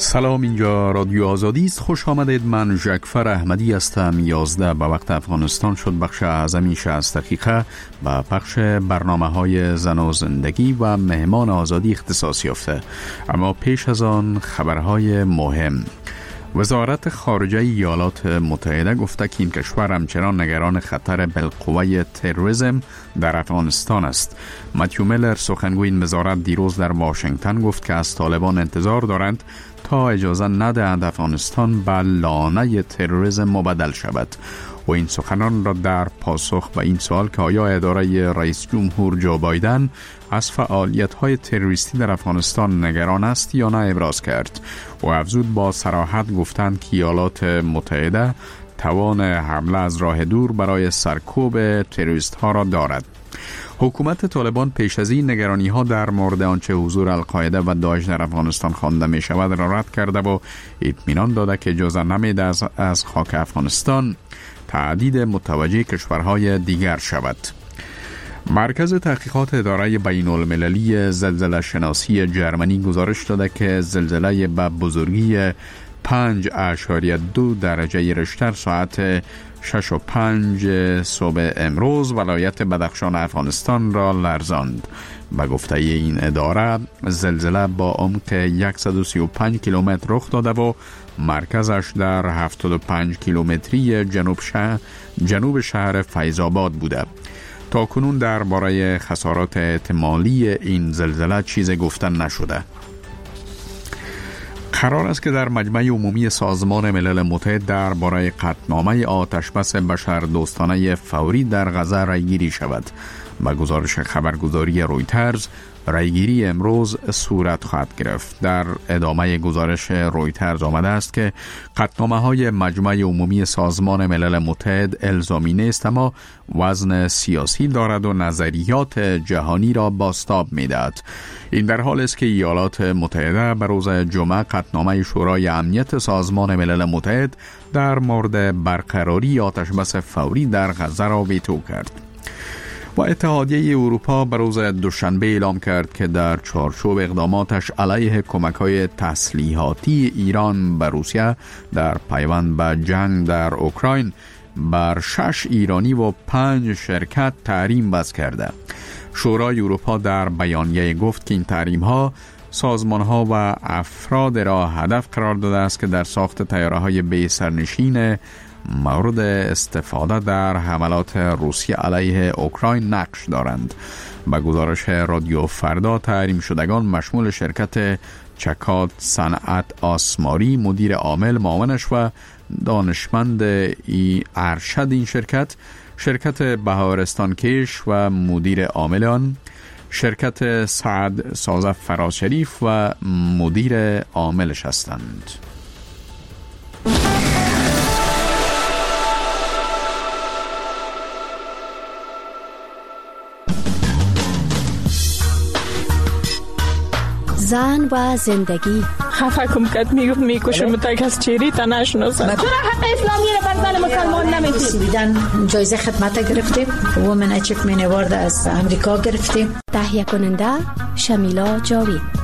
سلام، اینجا رادیو آزادی است. خوش آمدید. من جعفر احمدی هستم. 11 به وقت افغانستان شد. بخش اعظمی 60 دقیقه با پخش برنامه‌های زن و زندگی و مهمان آزادی اختصاص یافته. اما پیش از آن خبرهای مهم. وزارت خارجه ایالات متحده گفته که این کشور همچنان نگران خطر بالقوه تروریسم در افغانستان است. متیو میلر سخنگوی این وزارت دیروز در واشنگتن گفت که از طالبان انتظار دارند تا اجازه ندهند افغانستان به لانه تروریسم مبدل شود. و این سخنان را در پاسخ به این سوال که آیا اداره رئیس جمهور جو بایدن از فعالیت‌های تروریستی در افغانستان نگران است یا نه ابراز کرد و افزود با صراحت گفتند که ایالات متحده توان حمله از راه دور برای سرکوب تروریست‌ها را دارد. حکومت طالبان پیش از این نگرانی‌ها در مورد آنچه حضور القاعده و داعش در افغانستان خوانده می شود را رد کرده و اطمینان داده که اجازه نمی‌دهد از خاک افغانستان تعدید متوجه کشورهای دیگر شود. مرکز تحقیقات اداره بین المللی زلزله شناسی جرمنی گزارش داده که زلزله به بزرگی 5.2 درجه ریشتر ساعت 6:05 صبح امروز ولایت بدخشان افغانستان را لرزاند. به گفته این اداره زلزله با عمق 135 کیلومتر رخ داده و مرکزش در 75 کیلومتری جنوب شهر فیض‌آباد بوده. تا کنون درباره خسارات احتمالی این زلزله چیزی گفتن نشده. قرار است که در مجمع عمومی سازمان ملل متحد درباره قطعنامه آتشبس بشردوستانه فوری در غزه رایگیری شود. با گزارش خبرگزاری رویترز رایگیری امروز صورت خواهد گرفت. در ادامه گزارش رویترز آمده است که قطعنامه‌های مجمع عمومی سازمان ملل متحد الزامی نیست اما وزن سیاسی دارد و نظریات جهانی را بازتاب می‌دهد. این در حالی است که ایالات متحده به روز جمعه قطعنامه شورای امنیت سازمان ملل متحد در مورد برقراری آتشبس فوری در غزه را ویتو کرد. و اتحادیه اروپا به روز دوشنبه اعلام کرد که در چارچوب اقداماتش علیه کمک‌های تسلیحاتی ایران به روسیه در پیوند به جنگ در اوکراین بر 6 ایرانی و 5 شرکت تحریم وضع کرده. شورای اروپا در بیانیه گفت که این تحریم‌ها سازمان‌ها و افراد را هدف قرار داده است که در ساخت طیاره‌های بی سرنشین مورد استفاده در حملات روسیه علیه اوکراین نقش دارند. به گزارش رادیو فردا تحریم شدگان مشمول شرکت چکات صنعت آسماری، مدیر عامل معاونش و دانشمند ارشد این شرکت بهارستان کش و مدیر عامل آن، شرکت سعد ساز فراز شریف و مدیر عاملش هستند. زن و زندگی. خفه کم کت میکشم تا کس چیری تا نشناسن. چرا حق اسلامی را بر زن مسلمان نمیدید؟ جایزه خدمت گرفتیم. وومن اچیومنت اوارد از امریکا گرفتیم. تهیه کننده شمیلا جاوید.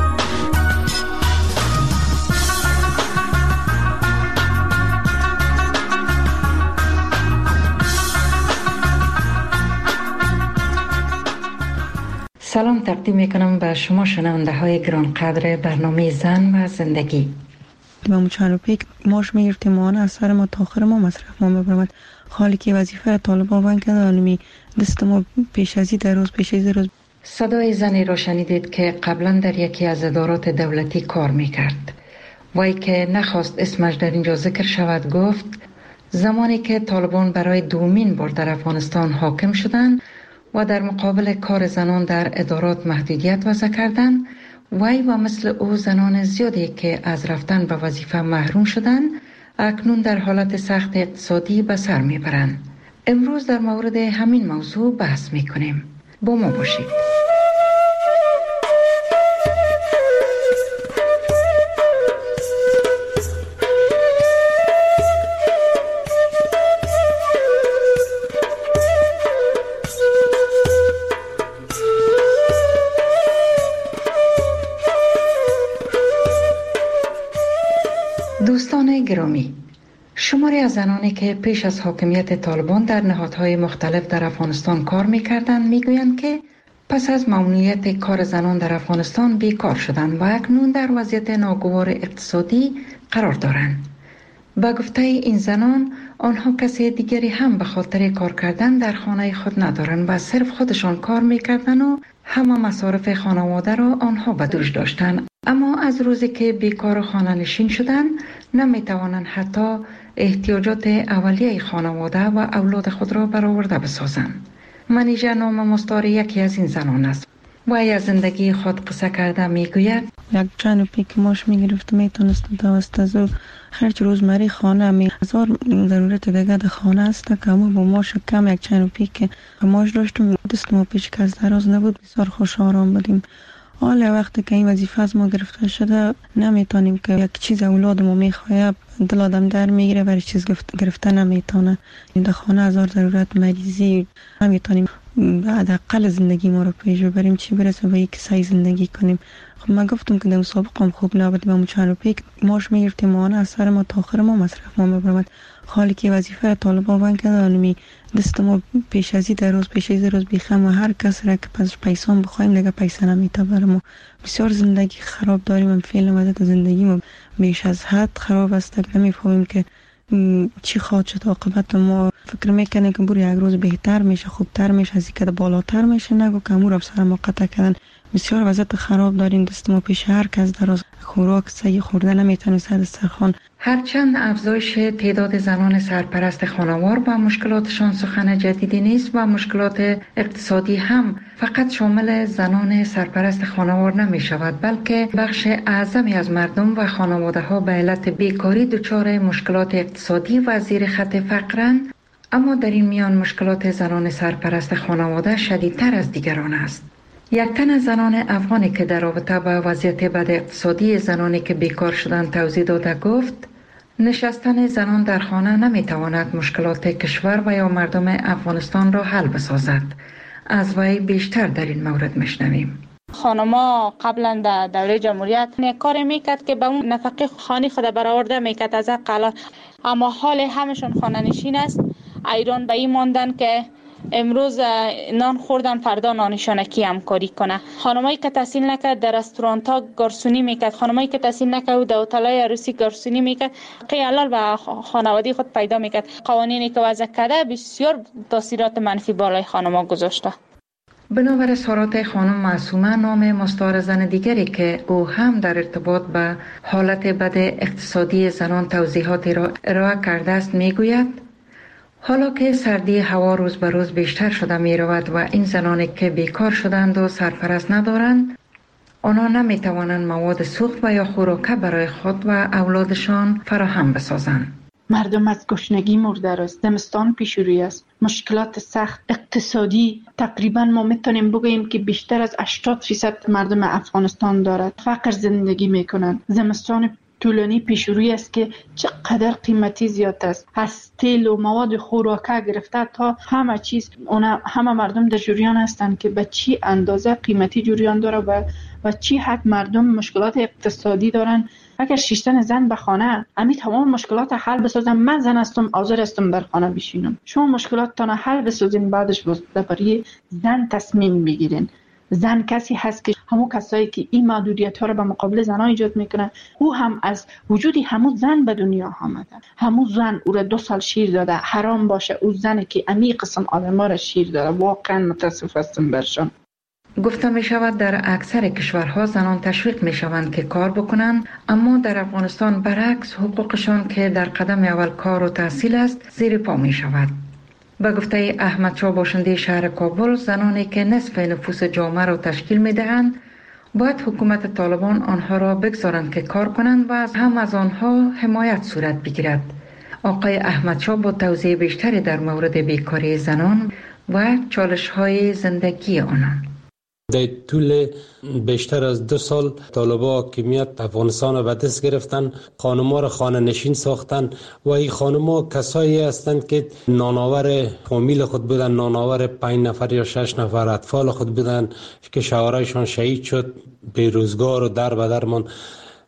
سلام تقدیم میکنم به شما شنونده های گرانقدر برنامه زن و زندگی. ما چند پیک ماش میگرفتیم ما از سر ما تا آخر ما مصرف ما میبرمد. حالی که وظیفه طالبان بند کرده علمی دست ما پیش ازی در روز پیش ازی روز. صدای زنی را شنیدید که قبلا در یکی از ادارات دولتی کار میکرد. وی که نخواست اسمش در اینجا ذکر شود گفت زمانی که طالبان برای دومین بار در افغانستان حاکم شدند و در مقابل کار زنان در ادارات محدودیت وضع کردن، وی و مثل او زنان زیادی که از رفتن به وظیفه محروم شدن اکنون در حالت سخت اقتصادی به سر میبرند. امروز در مورد همین موضوع بحث میکنیم. با ما باشید. گرامی، شماری از زنانی که پیش از حاکمیت طالبان در نهادهای مختلف در افغانستان کار می‌کردند می‌گویند که پس از ممنوعیت کار زنان در افغانستان بیکار شدند و اکنون در وضعیت ناگوار اقتصادی قرار دارند. با گفته این زنان، آنها کسی دیگری هم به خاطر کار کردن در خانه خود ندارند و صرف خودشان کار می‌کردند و همه مصارف خانواده را آنها به دوش داشتند. اما از روزی که بیکار و خانه نشین شدند نمی‌توانند حتی احتیاجات اولیه خانواده و اولاد خود را برآورده بسازند. منیژه نام مستعار یکی از این زنان است. وی از زندگی خود قصه کرده میگوید: یک چند روپی که ماش میگرفت میتونستم توسط از خرج روزمره خانه هزار ضرورت دیگه در خانه است که همون با ماش کم یک چند روپی که ماش داشتم دست ما پیش که از دراز نبود بسیار خوش آرام بودیم. حالا وقتی که این وظیفه از ما گرفته شده نمیتونیم که یک چیز اولاد ما میخواه دل آدم در میگیره ولی چیز گرفته نمیتونه. در خانه هزار ضرورت مریضی نمیتونیم حداقل زندگی ما رو پیش ببریم چی برسه به یک سعی زندگی کنیم. خب من گفتم که در مسابقه هم خوب نبود و چند روپی ماش میگرفتیم ماهانه از سر ما تا آخر ما مصرف ما میبرمد. حالی که وظیفه طالبان بند که دانمی دست ما پیش ازی در روز پیش ازی روز بیخم و هر کس را که پس پیسان بخوایم دیگه پیسه نمیته برم و بسیار زندگی خراب داریم. من فعلا وضعیت زندگی ما بیش از حد خراب است که نمیفهمیم که چی خواهد شد عاقبت. ما فکر میکنه که بور یک روز بهتر میشه خوبتر میشه از اینکه بالاتر میشه نگو که امور سر ما قطع کردن. بسیار وضعیت خراب داریم. دست ما پیش هر کس در خوراک سعی خورده نمیتونه سر دسترخوان. هرچند افزایش تعداد زنان سرپرست خانوار با مشکلاتشان سخن جدیدی نیست و مشکلات اقتصادی هم فقط شامل زنان سرپرست خانوار نمی شود بلکه بخش اعظمی از مردم و خانواده ها به علت بیکاری دچار مشکلات اقتصادی و زیر خط فقرند. اما در این میان مشکلات زنان سرپرست خانواده شدیدتر از دیگران است. یک تن از زنان افغانی که در رابطه با وضعیت بد اقتصادی زنانی که بیکار شدند توضیح داده گفت: نشستن زنان در خانه نمیتواند مشکلات کشور و یا مردم افغانستان را حل بسازد. از وی بیشتر در این مورد میشنویم. خانما قبلا در دوره جمهوریت یک کار میکرد که به اون نفقه خانه خود برآورده میکرد از اقلا، اما حال همشون خانه نشین است. ایران به این ماندن که امروز نان خوردن فردا نانشان کی همکاری کنه. خانمایی که تحصیل نکرد در رستوران ها گارسونی میکرد، خانمایی که تحصیل نکرد در هتل‌های عروسی گارسونی میکرد، قیالال و خانوادگی خود پیدا میکرد. قوانینی که وضع کرده بسیار تاثیرات منفی بالای خانم‌ها گذاشته. بنابر اظهارات خانم معصومه، نام مستعار زن دیگری که او هم در ارتباط به حالت بد اقتصادی زنان توضیحاتی را ارائه کرده است، میگوید: حالا که سردی هوا روز به روز بیشتر شده می رود و این زنانی که بیکار شدند و سرپرست ندارند، آنها نمی توانند مواد سوخت و یا خوراک برای خود و اولادشان فراهم بسازند. مردم از گشنگی مرده است. زمستان پیش روی است. مشکلات سخت اقتصادی تقریبا ما میتونیم بگوییم که بیشتر از 80% مردم افغانستان دارد فقر زندگی میکنند. زمستان طولانی پیش روی است که چقدر قیمتی زیاد است. از تیل و مواد خوراکه گرفته تا همه چیز، همه مردم در جریان هستند که به چی اندازه قیمتی جریان داره و چی حد مردم مشکلات اقتصادی دارن. اگر شیشتن زن به خانه امی تمام مشکلات حل بسازم، من زن هستم حاضر هستم در خانه بشینم. شما مشکلاتتان حل بسازین، بعدش برای زن تصمیم بگیرین. زن کسی هست که همون کسایی که این محدودیت ها رو به مقابل زنان ایجاد میکنه، او هم از وجودی همون زن به دنیا آمده. همون زن او را 2 سال شیر داده. حرام باشه او زنی که امی قسم آدم ها را شیر داده. واقعا متاسف هستم برشان. گفته می شود در اکثر کشورها زنان تشویق می شوند که کار بکنند، اما در افغانستان برعکس حقوقشان که در قدم اول کار و تحصیل است زیر پا می شود. به گفته احمد شاه باشنده شهر کابل، زنانی که نصف نفوس جامعه را تشکیل می دهند باید حکومت طالبان آنها را بگذارند که کار کنند و از آنها حمایت صورت بگیرد. آقای احمد شاه با توضیح بیشتری در مورد بیکاری زنان و چالش های زندگی آنان: در طول بیشتر از 2 سال طالبان حاکمیت افغانستان را به دست گرفتن، خانم‌ها را خانه نشین ساختن و این خانم‌ها کسایی هستند که نانآور فامیل خود بودن، نانآور 5 نفر یا 6 نفر اطفال خود بودن که شوهرایشان شهید شد، بیروزگار و در بدر ماند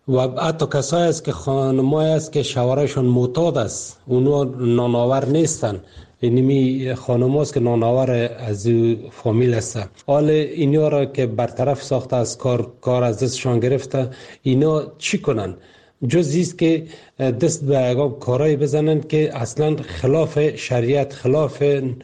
و حتی کسایی است که خانمایی است که شوهرشون معتاد است، اونا نانآور نیستن، اینمی خانم هاست که نانآور از فامیل هستن. حال اینا را که برطرف ساخته از کار از دستشان گرفته، اینا چی کنن؟ جز ایست که دست به اگام کارایی بزنن که اصلا خلاف شریعت، خلاف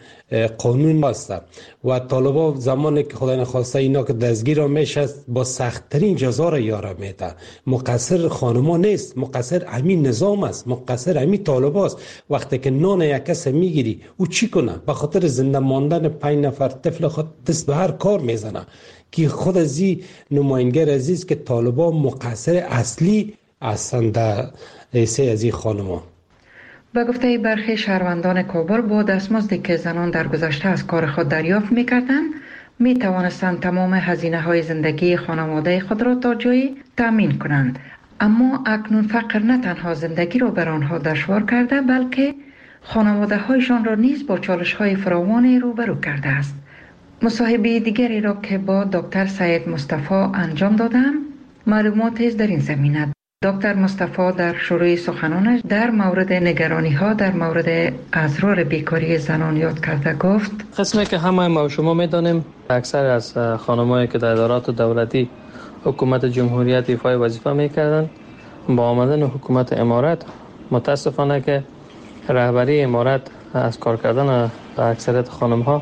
قانون هست. و طالبا زمانی که خدای نخواسته اینا که دستگیر را میشه با سخت‌ترین جزا را یاره میده. مقصر خانما نیست، مقصر همین نظام است، مقصر همین طالبا است. وقتی که نان یک کس میگیری او چی کنه؟ به خاطر زنده ماندن 5 نفر طفل خود دست به هر کار میزنه که خود از این نماینگر عزیز که طالبا مقصر اصلی هستند در حیث از این خانما. به گفته برخی شهروندان کابل، با دستمزدی که زنان در گذشته از کار خود دریافت می‌کردند، می‌توانستند تمام هزینه‌های زندگی خانواده خود را تا جایی تأمین کنند. اما اکنون فقر نه تنها زندگی را بر آنها دشوار کرده، بلکه خانواده‌هایشان را نیز با چالش‌های فراوانی روبرو کرده است. مصاحبه دیگری را که با دکتر سید مصطفی انجام دادم، معلوماتی در این زمینه. دکتر مصطفی در شروع سخنانش در مورد نگرانی‌ها در مورد اضرار بیکاری زنان یاد کرده گفت: قسمی که همه ما و شما می‌دانیم، اکثر از خانمایی که در ادارات دولتی حکومت جمهوریت ایفای وظیفه می‌کردند، با آمدن حکومت امارت متاسفانه که رهبری امارت از کار کردن اکثریت خانم‌ها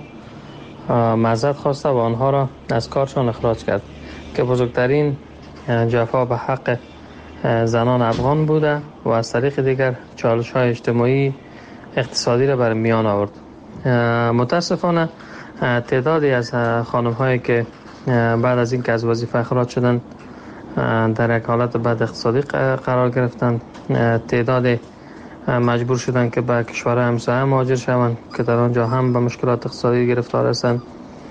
معذرت خواسته و آنها را از کارشان اخراج کرد که بزرگترین جفا به حق زنان افغان بوده و از طریق دیگر چالش‌های اجتماعی اقتصادی را بر میان آورد. متاسفانه تعدادی از خانم‌هایی که بعد از این که از وظیفه اخراج شدند در یک حالت بد اقتصادی قرار گرفتند، تعدادی مجبور شدند که به کشور همسایه مهاجر شوند که در آنجا هم به مشکلات اقتصادی گرفتار هستند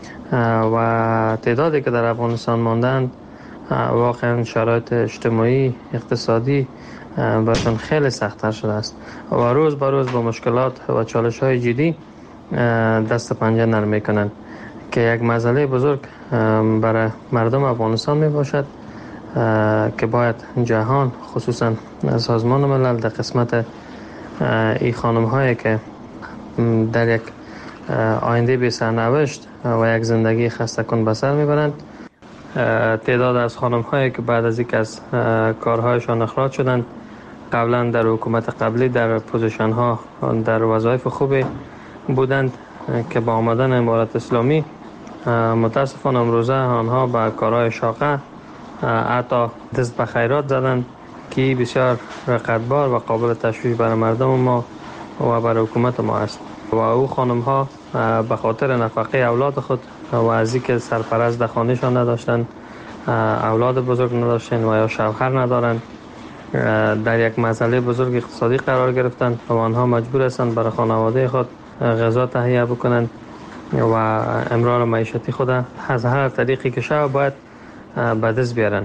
و تعدادی که در افغانستان ماندند واقعا شرایط اجتماعی اقتصادی برشان خیلی سخت‌تر شده است و روز به روز با مشکلات و چالش‌های جدی دست پنجه نرم می‌کنند که یک مسئله بزرگ برای مردم افغانستان میباشد که باید جهان خصوصا سازمان ملل در قسمت این خانم‌هایی که در یک آینده بی سرنوشت و یک زندگی خسته کن به سر میبرند، تعداد از خانم‌هایی که بعد از اینکه از کارهایشان اخراج شدند قبلا در حکومت قبلی در پوزیشن‌ها در وظایف خوبی بودند که با آمدن امارت اسلامی متاسفانه امروزه آنها به کارهای شاقه حتی دست به خیرات زدند که بسیار رقتبار و قابل تشویش برای مردم ما و برای حکومت ما است و او خانم‌ها به خاطر نفقه اولاد خود و از اینکه سرپرست در خانه‌شان نداشتند، اولاد بزرگ نداشتند و یا شوهر ندارند، در یک مسئله بزرگ اقتصادی قرار گرفتند و آنها مجبور هستند برای خانواده خود غذا تهیه بکنند و امرار معیشتی خود از هر طریقی که شود باید به دست بیارند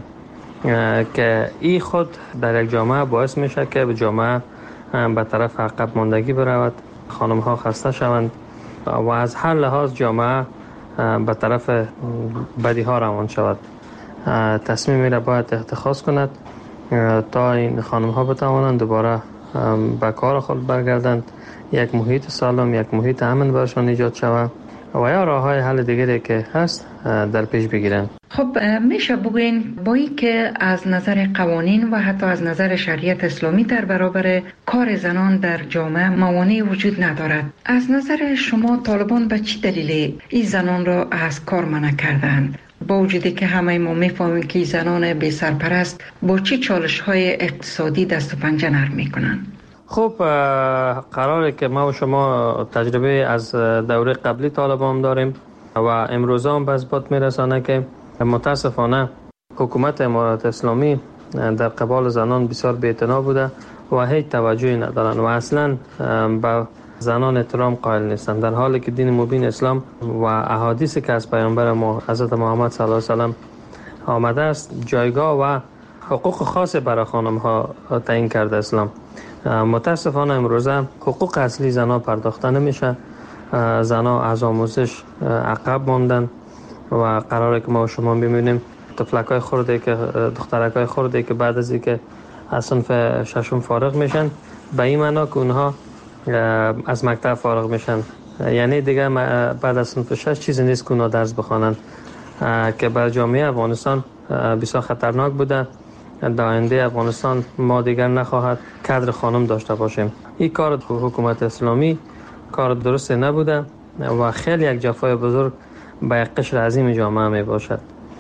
که این خود در یک جامعه باعث میشه که جامعه به طرف عقب ماندگی برود، خانم‌ها خسته شوند و از هر لحاظ جامعه به طرف بدی ها روان شود. تصمیمی را باید اتخاذ کند تا این خانم ها بتوانند دوباره به کار خود برگردند، یک محیط سالم، یک محیط امن برشان ایجاد شود و یا راه های حل دیگری که هست در پیش بگیرند. خب میشه بگوین با این که از نظر قوانین و حتی از نظر شریعت اسلامی در برابر کار زنان در جامعه موانعی وجود ندارد، از نظر شما طالبان به چه دلیل این زنان را از کار منع کردند؟ با وجودی که همه ما میفهمیم که زنان بی سرپرست با چه چالش‌های اقتصادی دست و پنجه نرم میکنند؟ خب قراره که ما و شما تجربه از دوره قبلی طالبان داریم و امروز هم به اثبات میرسانه که متاسفانه حکومت امارت اسلامی در قبال زنان بسیار بی‌اعتنا بوده و هیچ توجهی ندارن و اصلا به زنان احترام قائل نیستند، در حالی که دین مبین اسلام و احادیثی که از پیامبر ما حضرت محمد صلی الله علیه و سلم آمده است جایگاه و حقوق خاص برای خانم ها تعیین کرده اسلام. متاسفانه امروزه حقوق اصلی زنان پرداخته نمیشه، زنان از آموزش عقب ماندن و قراره که ما و شما ببینیم طفلکای خرده که دخترکای خرده که بعد از اینکه از صنف ششم فارغ میشن، به این معنا که اونها از مکتب فارغ میشن، یعنی دیگه بعد از صنف 6 چیزی نیست که اونها درس بخوانند، که بر جامعه افغانستان بسیار خطرناک بوده. در آینده افغانستان ما دیگر نخواهد کادر خانم داشته باشیم. این کار حکومت اسلامی کار درست نبوده و خیلی یک جفای بزرگ به یک قشر عظیم جامعه می باشد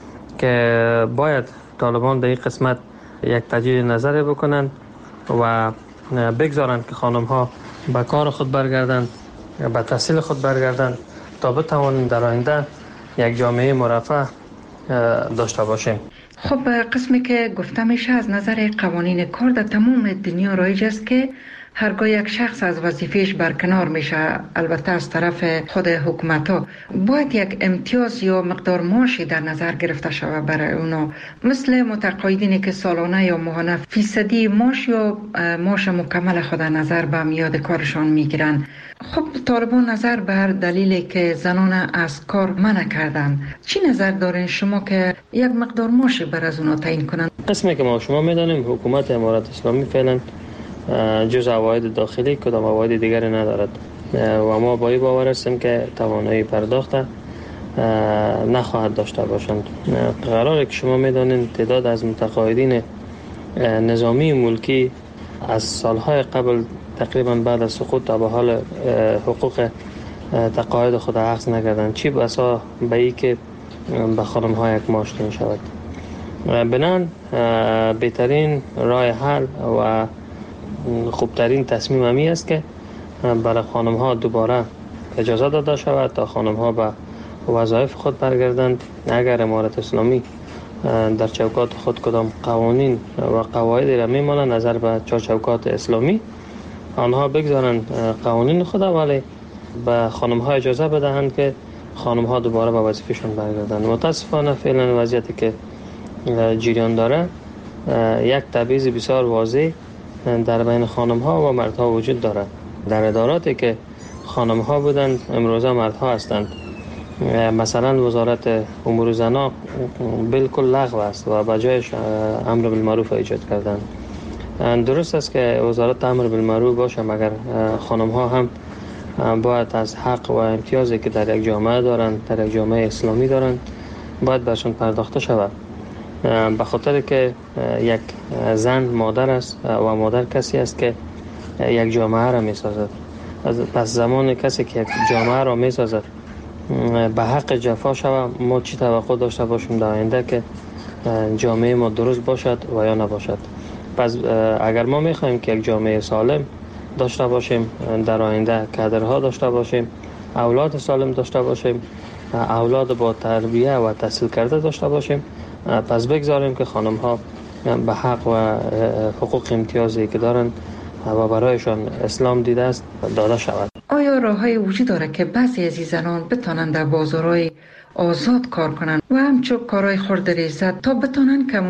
که باید طالبان در این قسمت یک تجدید نظر بکنند و بگذارند که خانم ها به کار خود برگردند، به تحصیل خود برگردند تا بتوانند در آینده یک جامعه مرفه داشته باشیم. خب قسمی که گفته میشه از نظر قوانین کار در تمام دنیا رایج است که هرگاه یک شخص از وظیفهش برکنار میشه، البته از طرف خود حکومت ها، باید یک امتیاز یا مقدار معاشی در نظر گرفته شود برای اونا، مثل متقاعدینی که سالانه یا ماهانه فیصدی معاش یا معاش مکمل خود نظر به میاد کارشان میگیرن. خب طالبان نظر بر دلیلی که زنان از کار منع کردن، چی نظر دارین شما که یک مقدار معاشی بر از اونا تعیین کنن؟ قسمی که ما شما میدانیم حکومت امارات اسلامی فعلا جز عواید داخلی کدام عواید دیگری ندارد و ما با این باور هستیم که توانایی پرداخت نخواهد داشته باشند. قراره که شما میدانید تعداد از متقاعدین نظامی ملکی از سالهای قبل تقریبا بعد از سقوط تا به حال حقوق تقاعد خود اخذ نکردند، چی بسا به ای که به خانم ها یک معاش می شود. بنان بهترین راه حل و خوبترین تصمیم همی است که برای خانم ها دوباره اجازه داده شود تا خانم ها به وظایف خود برگردند. اگر امارت اسلامی در چوکات خود کدام قوانین و قواعدی را میمانند نظر به چوکات اسلامی، آنها بگذارند قوانین خود، ولی به خانم ها اجازه بدهند که خانم ها دوباره به وظیفه‌شان برگردند. متاسفانه فعلا وضعیتی که جریان داره یک تبعیض بسیار واضح در بین خانم ها و مردها وجود دارد. در اداراتی که خانم ها بودند امروزه مردها هستند. مثلا وزارت امور زنان بالکل لغو است و به جایش امر بالمعروف ایجاد کردند. درست است که وزارت امر بالمعروف باشه، مگر خانم ها هم باید از حق و امتیازی که در یک جامعه دارند، در یک جامعه اسلامی دارند، باید برشان پرداخته شود. به خاطر که یک زن مادر است و مادر کسی است که یک جامعه را می سازد. پس زمان کسی که یک جامعه را می سازد به حق جفا شود، ما چی توقع داشته باشیم در آینده که جامعه ما درست باشد و یا نباشد. پس اگر ما می خواهیم که یک جامعه سالم داشته باشیم، در آینده کادرها داشته باشیم، اولاد سالم داشته باشیم، اولاد با تربیه و تحصیل کرده داشته باشیم، پس بگذاریم که خانم ها به حق و حقوق امتیازی که دارند و برایشان اسلام دیده است داده شود. آیا راه‌های وجود داره که بعضی از این زنان بتانند در بازارهای آزاد کار کنند و همچون کارهای خردریزت تا بتانند که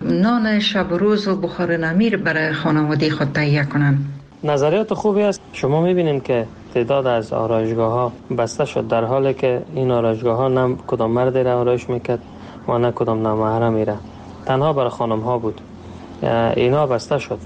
نان شب و روز و بخار نمیر برای خانواده خود تهیه کنند؟ نظریات خوبی است. شما می‌بینید که تعداد از آرایشگاه‌ها بسته شد، در حالی که این آرایشگاه‌ها نه کدام مردی را آرایش میکرد و نه کدام نامحرمی را، تنها برای خانم ها بود. اینا بسته شد.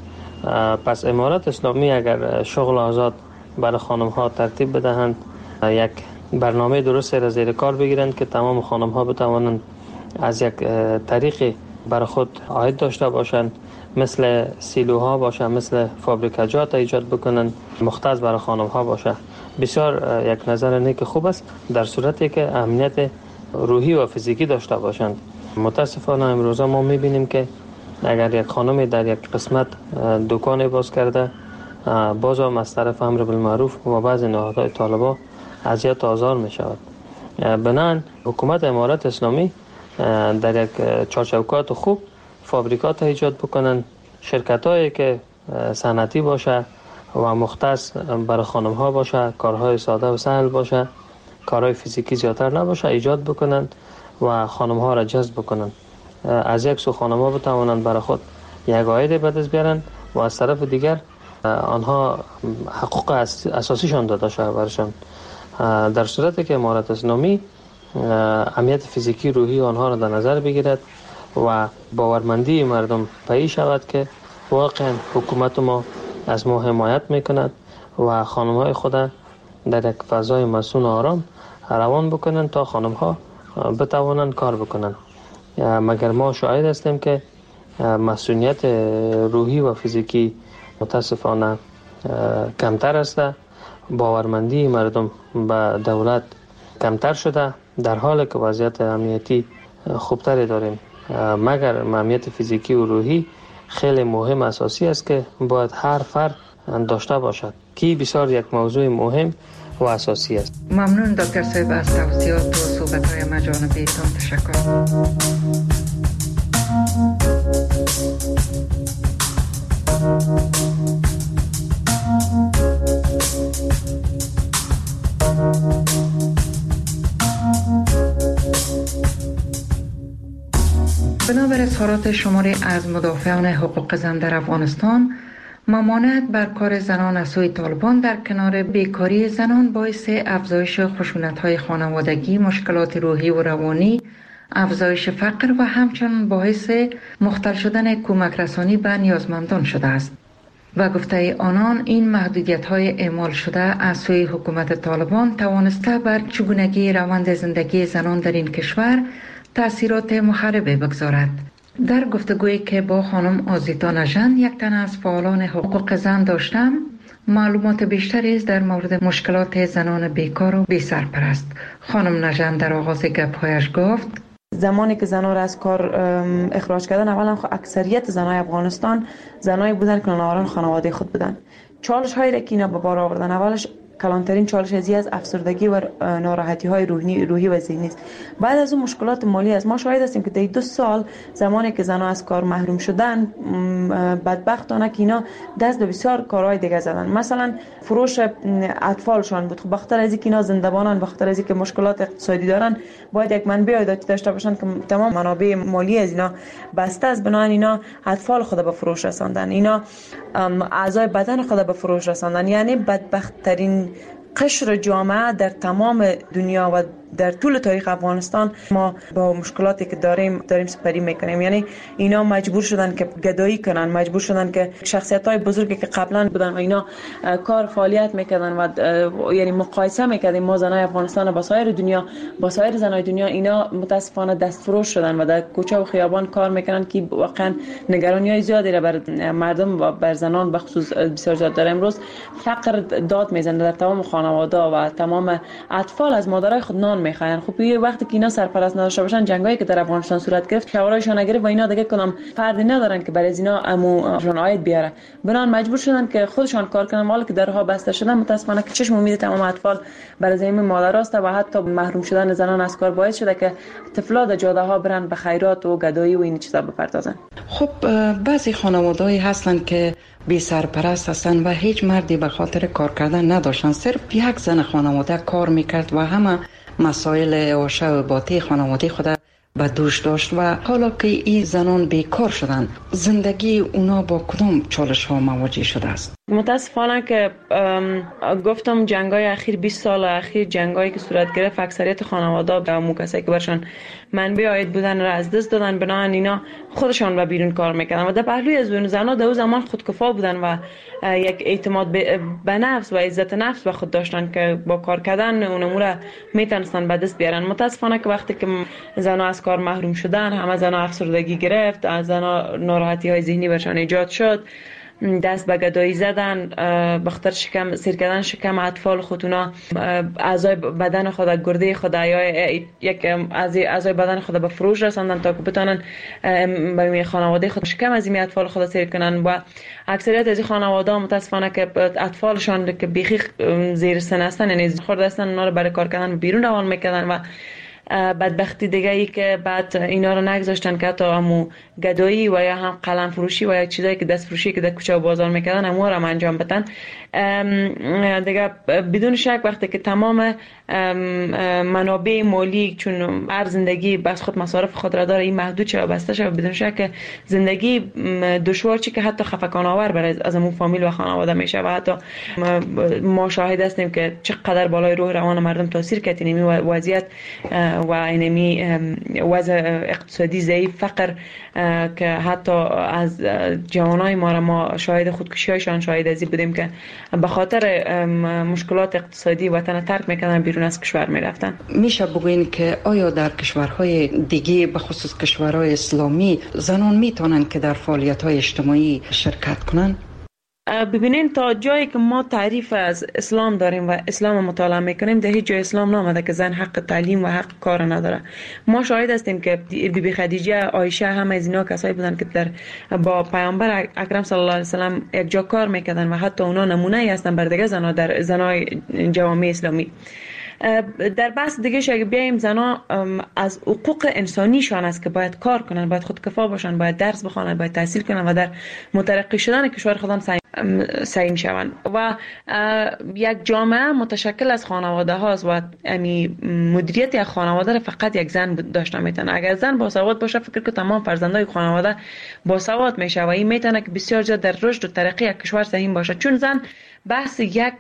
پس امارت اسلامی اگر شغل آزاد برای خانم ها ترتیب بدهند، یک برنامه درست را زیر کار بگیرند که تمام خانم ها بتوانند از یک طریقی برای خود عاید داشته باشند، مثل سیلوها باشه، مثل فابریکاجات ایجاد بکنند، مختص برای خانم ها باشه، بسیار یک نظر نیک خوب است، در صورتی که امنیت روحی و فیزیکی داشته باشند. متاسفانه امروزه ما میبینیم که اگر یک خانمی در یک قسمت دکان باز کرده، باز هم از طرف امر بالمعروف و بعضی نهادهای طالبان اذیت و آزار می شود. بنابراین حکومت امارت اسلامی در یک چارچوکات خوب فابریکات ایجاد بکنن، شرکت هایی که صنعتی باشه و مختص برای خانم ها باشه، کارهای ساده و سهل باشه، کارهای فیزیکی زیادتر نباشه، ایجاد بکنن و خانم ها را جذب بکنن. از یک سو خانم ها بتوانند برای خود یک عاید به دست بیارن و از طرف دیگر آنها حقوق اساسیشان داده شود برشان. در صورتی که امارت اسلامی امنیت فیزیکی روحی آنها را در نظر بگیرد و باورمندی مردم پایی شود که واقعا حکومت ما از ما حمایت میکند و خانم‌های خود در یک فضای مسئول آرام روان بکنند تا خانم‌ها بتوانند کار بکنند. مگر ما شاهد هستیم که مسئولیت روحی و فیزیکی متاسفانه کمتر است. باورمندی مردم به دولت کمتر شده، در حالی که وضعیت امنیتی خوبتری داریم. مگر امنیت فیزیکی و روحی خیلی مهم اساسی است که باید هر فرد داشته باشد که بسیار یک موضوع مهم و اساسی است. ممنون دکتر صاحب از توضیحات و صحبت‌های مجانبیتان. تشکر. بنابر اظهارات شماری از مدافعان حقوق زن در افغانستان، ممانعت بر کار زنان از سوی طالبان در کنار بیکاری زنان باعث افزایش خشونت‌های خانوادگی، مشکلات روحی و روانی، افزایش فقر و همچنین باعث مختل شدن کمک رسانی به نیازمندان شده است. و گفته آنان این محدودیت‌های اعمال شده از سوی حکومت طالبان توانسته بر چگونگی روند زندگی زنان در این کشور تأثیرات مخربی بگذارد. در گفتگویی که با خانم آزیتا نژند، یک تن از فعالان حقوق زن داشتم، معلومات بیشتری در مورد مشکلات زنان بیکار و بی سرپرست. خانم نژند در آغاز گپ‌هایش گفت: زمانی که زنان را از کار اخراج کردن، اولا اکثریت زنای افغانستان زنایی بودن که ناآرام خانواده خود بودن. چالش هایی را که اینا به بار آوردن، اولش کلانترین چالش از افسردگی و ناراحتی های روحی و ذهنی است. بعد از اون مشکلات مالی است. ما شاهد هستیم که در 2 سال زمانی که زنان از کار محروم شدن، بدبختانه که اینا دست به بسیار کارهای دیگه زدن. مثلا فروش اطفالشان بود. خب بخاطر از اینکه اینا زنده‌بانن، بخاطر از اینکه مشکلات اقتصادی دارن، باید یک منبع عایداتی داشته باشن که تمام منابع مالی از اینا بسته است. بنابراین اینا اطفال خود به فروش رساندن، اینا اعضای بدن خود به فروش رساندن. یعنی بدبخت‌ترین قشر جامعه در تمام دنیا و در طول تاریخ افغانستان ما با مشکلاتی که داریم سپری میکنیم. یعنی اینا مجبور شدن که گدایی کنن، مجبور شدن که شخصیت‌های بزرگی که قبلا بودن و اینا کار فعالیت میکردن و یعنی مقایسه میکردیم ما زنای افغانستان با سایر دنیا، با سایر زنای دنیا، اینا متاسفانه دستفروش شدن و در کوچه و خیابان کار میکنن که واقعا نگرانی‌های زیادی را بر مردم و بر زنان به خصوص بسیار زیاد داره. امروز فقر داد میزنه در تمام خانواده و تمام اطفال از مادرای خود نان میخواین. خب یه وقتی که اینا سرپرست نداشته باشن، جنگایی که در افغانستان صورت گرفت، شورایشون نگرفت و اینا دیگه کدام فردی ندارن که برای از اینا اموشون عاید بیاره. بنان مجبور شدن که خودشان کار کنن. حالا که درها بسته شدن، متاسفانه که چشم امید تمام اطفال برای زمین مادراست و حتی محروم شدن زنان از کار باعث شده که طفلا در جاده ها برن به خیرات و گدایی و این چیزا بپردازن. خب بعضی خانواده‌ای هستن که بی سرپرست هستن و هیچ مردی به خاطر کار کردن نداشتن. صرف یک زن خانواده کار میکرد و همه مسائل عاشه و باطی خانواده خود به دوش داشت و حالا که این زنان بیکار شدن، زندگی اونا با کدام چالش ها مواجه شده است؟ متاسفانه که گفتم جنگای اخیر 20 سال اخیر جنگایی که صورت گرفت، اکثریت خانواده به همون کسایی که برشان منبع عاید بودن را از دست دادن. بنابراین اینا خودشان به بیرون کار میکردن و در پهلوی از اون زنها در اون زمان خودکفا بودن و یک اعتماد به نفس و عزت نفس به خود داشتن که با کار کردن اون امور میتونستن به دست بیارن. متاسفانه که وقتی که زنها از کار محروم شدن، همه زنها افسردگی گرفت، از زنها ناراحتی های ذهنی برشان ایجاد شد، دست به گدایی زدن، بخاطر سیر کردن شکم اطفال خودونا، اعضای بدن خود، گرده خود یا یک اعضای بدن خود به فروش رساندن تا که بتونن به خانواده خود شکم از این اطفال خود سیر کنن. و اکثریت از این خانواده متاسفانه که اطفالشان که بیخی زیر سن هستن، یعنی خورده هستن، اونا رو برای کار کردن بیرون روان میکردن و بدبختی دیگه ای که بعد اینا رو نگذاشتن که حتی همو گدایی و یا هم قلم فروشی و یا چیزایی که دست فروشی که در کوچه و بازار میکردن همو رو انجام بدن. دیگه بدون شک وقتی که تمام منابع مالی چون هر زندگی بس خود مصارف خود را داره این محدود شه و بسته شه، بدون شک زندگی دشوار چی که حتی خفقان آور برای از همون فامیل و خانواده میشه و حتی ما شاهد هستیم که چقدر بالای روح روان مردم تاثیر کرد اینمی وضعیت و اینمی وضع اقتصادی ضعیف، فقر که حتی از جوانای ما شاهد خودکشی‌هایشان شاهد ازی بودیم که به خاطر مشکلات اقتصادی وطن ترک میکنن، بیرون از کشور میرفتن. میشه بگوین که آیا در کشورهای دیگه به خصوص کشورهای اسلامی زنان میتونن که در فعالیت‌های اجتماعی شرکت کنن؟ ببینین تا جایی که ما تعریف از اسلام داریم و اسلام مطالعه میکنیم در هیچ جای اسلام نامده که زن حق تعلیم و حق کار نداره. ما شاهد هستیم که بیبی خدیجه، عایشه، همه از اینا کسایی بودن که با پیامبر اکرم صلی الله علیه و سلم یک جا کار میکردن و حتی اونا نمونه ای هستن بر دیگه زنا در زنای جوامع اسلامی. در بحث دیگه اگه بیایم زنا از حقوق انسانیشان است که باید کار کنن، باید خودکفا باشن، باید درس بخونن، باید تحصیل کنن و در مترقی شدن کشور خودم سعی شوند. و یک جامعه متشکل از خانواده هاست و مدیریت یک خانواده را فقط یک زن داشته میتونه. اگر زن باسواد باشه فکر که تمام فرزندای خانواده باسواد میشه و این میتونه که بسیار زیاد در رشد و ترقی یک کشور سهیم باشه، چون زن بحث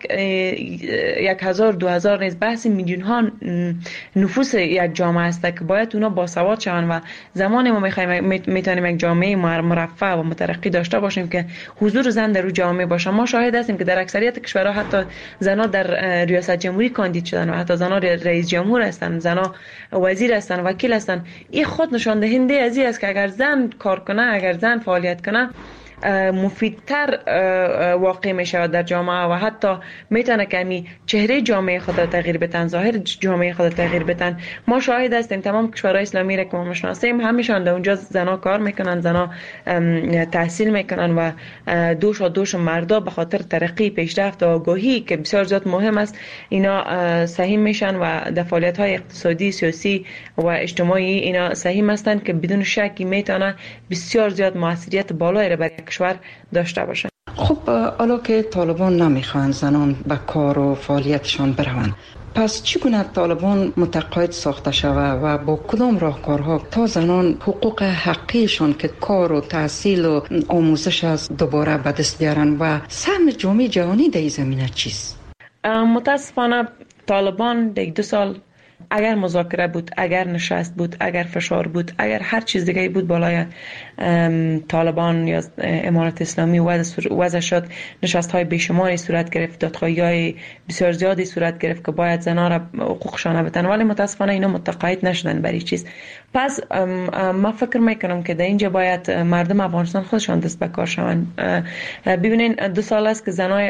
1000 2000 نیست، بحث میلیون ها نفوس یک جامعه است که باید اونا باسواد شوند و زمانی ما میتونیم یک جامعه مرفه و مترقی داشته باشیم که حضور زن در جامعه باشه. ما شاهد هستیم که در اکثریت کشورها حتی زنها در ریاست جمهوری کاندید شدن و حتی زنها رئیس جمهور هستند، زنها وزیر هستند، وکیل هستند. این خود نشان دهنده از این است که اگر زن کار کنه، اگر زن فعالیت کنه، مفیدتر واقع می شود در جامعه و حتی میتونه که چهره جامعه خود را تغییر بدن، ظاهر جامعه خود را تغییر بدن. ما شاهد هستیم تمام کشورهای اسلامی را که ما میشناسیم همیشان در اونجا زنا کار میکنن، زنا تحصیل میکنن و دوش مردا به خاطر ترقی، پیشرفت و آگاهی که بسیار زیاد مهم است اینا سهیم میشن و در فعالیت های اقتصادی، سیاسی و اجتماعی اینا سهیم هستند که بدون شکی میتونه بسیار زیاد موثریت بالایی را برای کشور داشته باشه. خب حالا که طالبان نمیخوان زنان به کار و فعالیتشان بروند، پس چگونه طالبان متقاعد ساخته شود و با کدام راهکارها تا زنان حقوق حقیقشان که کار و تحصیل و آموزش است دوباره به دست بیارن و سهم جامعه جهانی در این زمینه چیست؟ متاسفانه طالبان در 2 سال اگر مذاکره بود، اگر نشست بود، اگر فشار بود، اگر هر چیز دیگه بود بالای طالبان یا امارت اسلامی وضع شد، نشست های بیشماری صورت گرفت، دادخواهی های بسیار زیادی صورت گرفت که باید زنها را حقوقشان بدن، ولی متاسفانه اینا متقاعد نشدن برای چیز. پس ما فکر میکنم که در اینجا باید مردم افغانستان خودشان دست به کار شوند. ببینین 2 سال است که زنای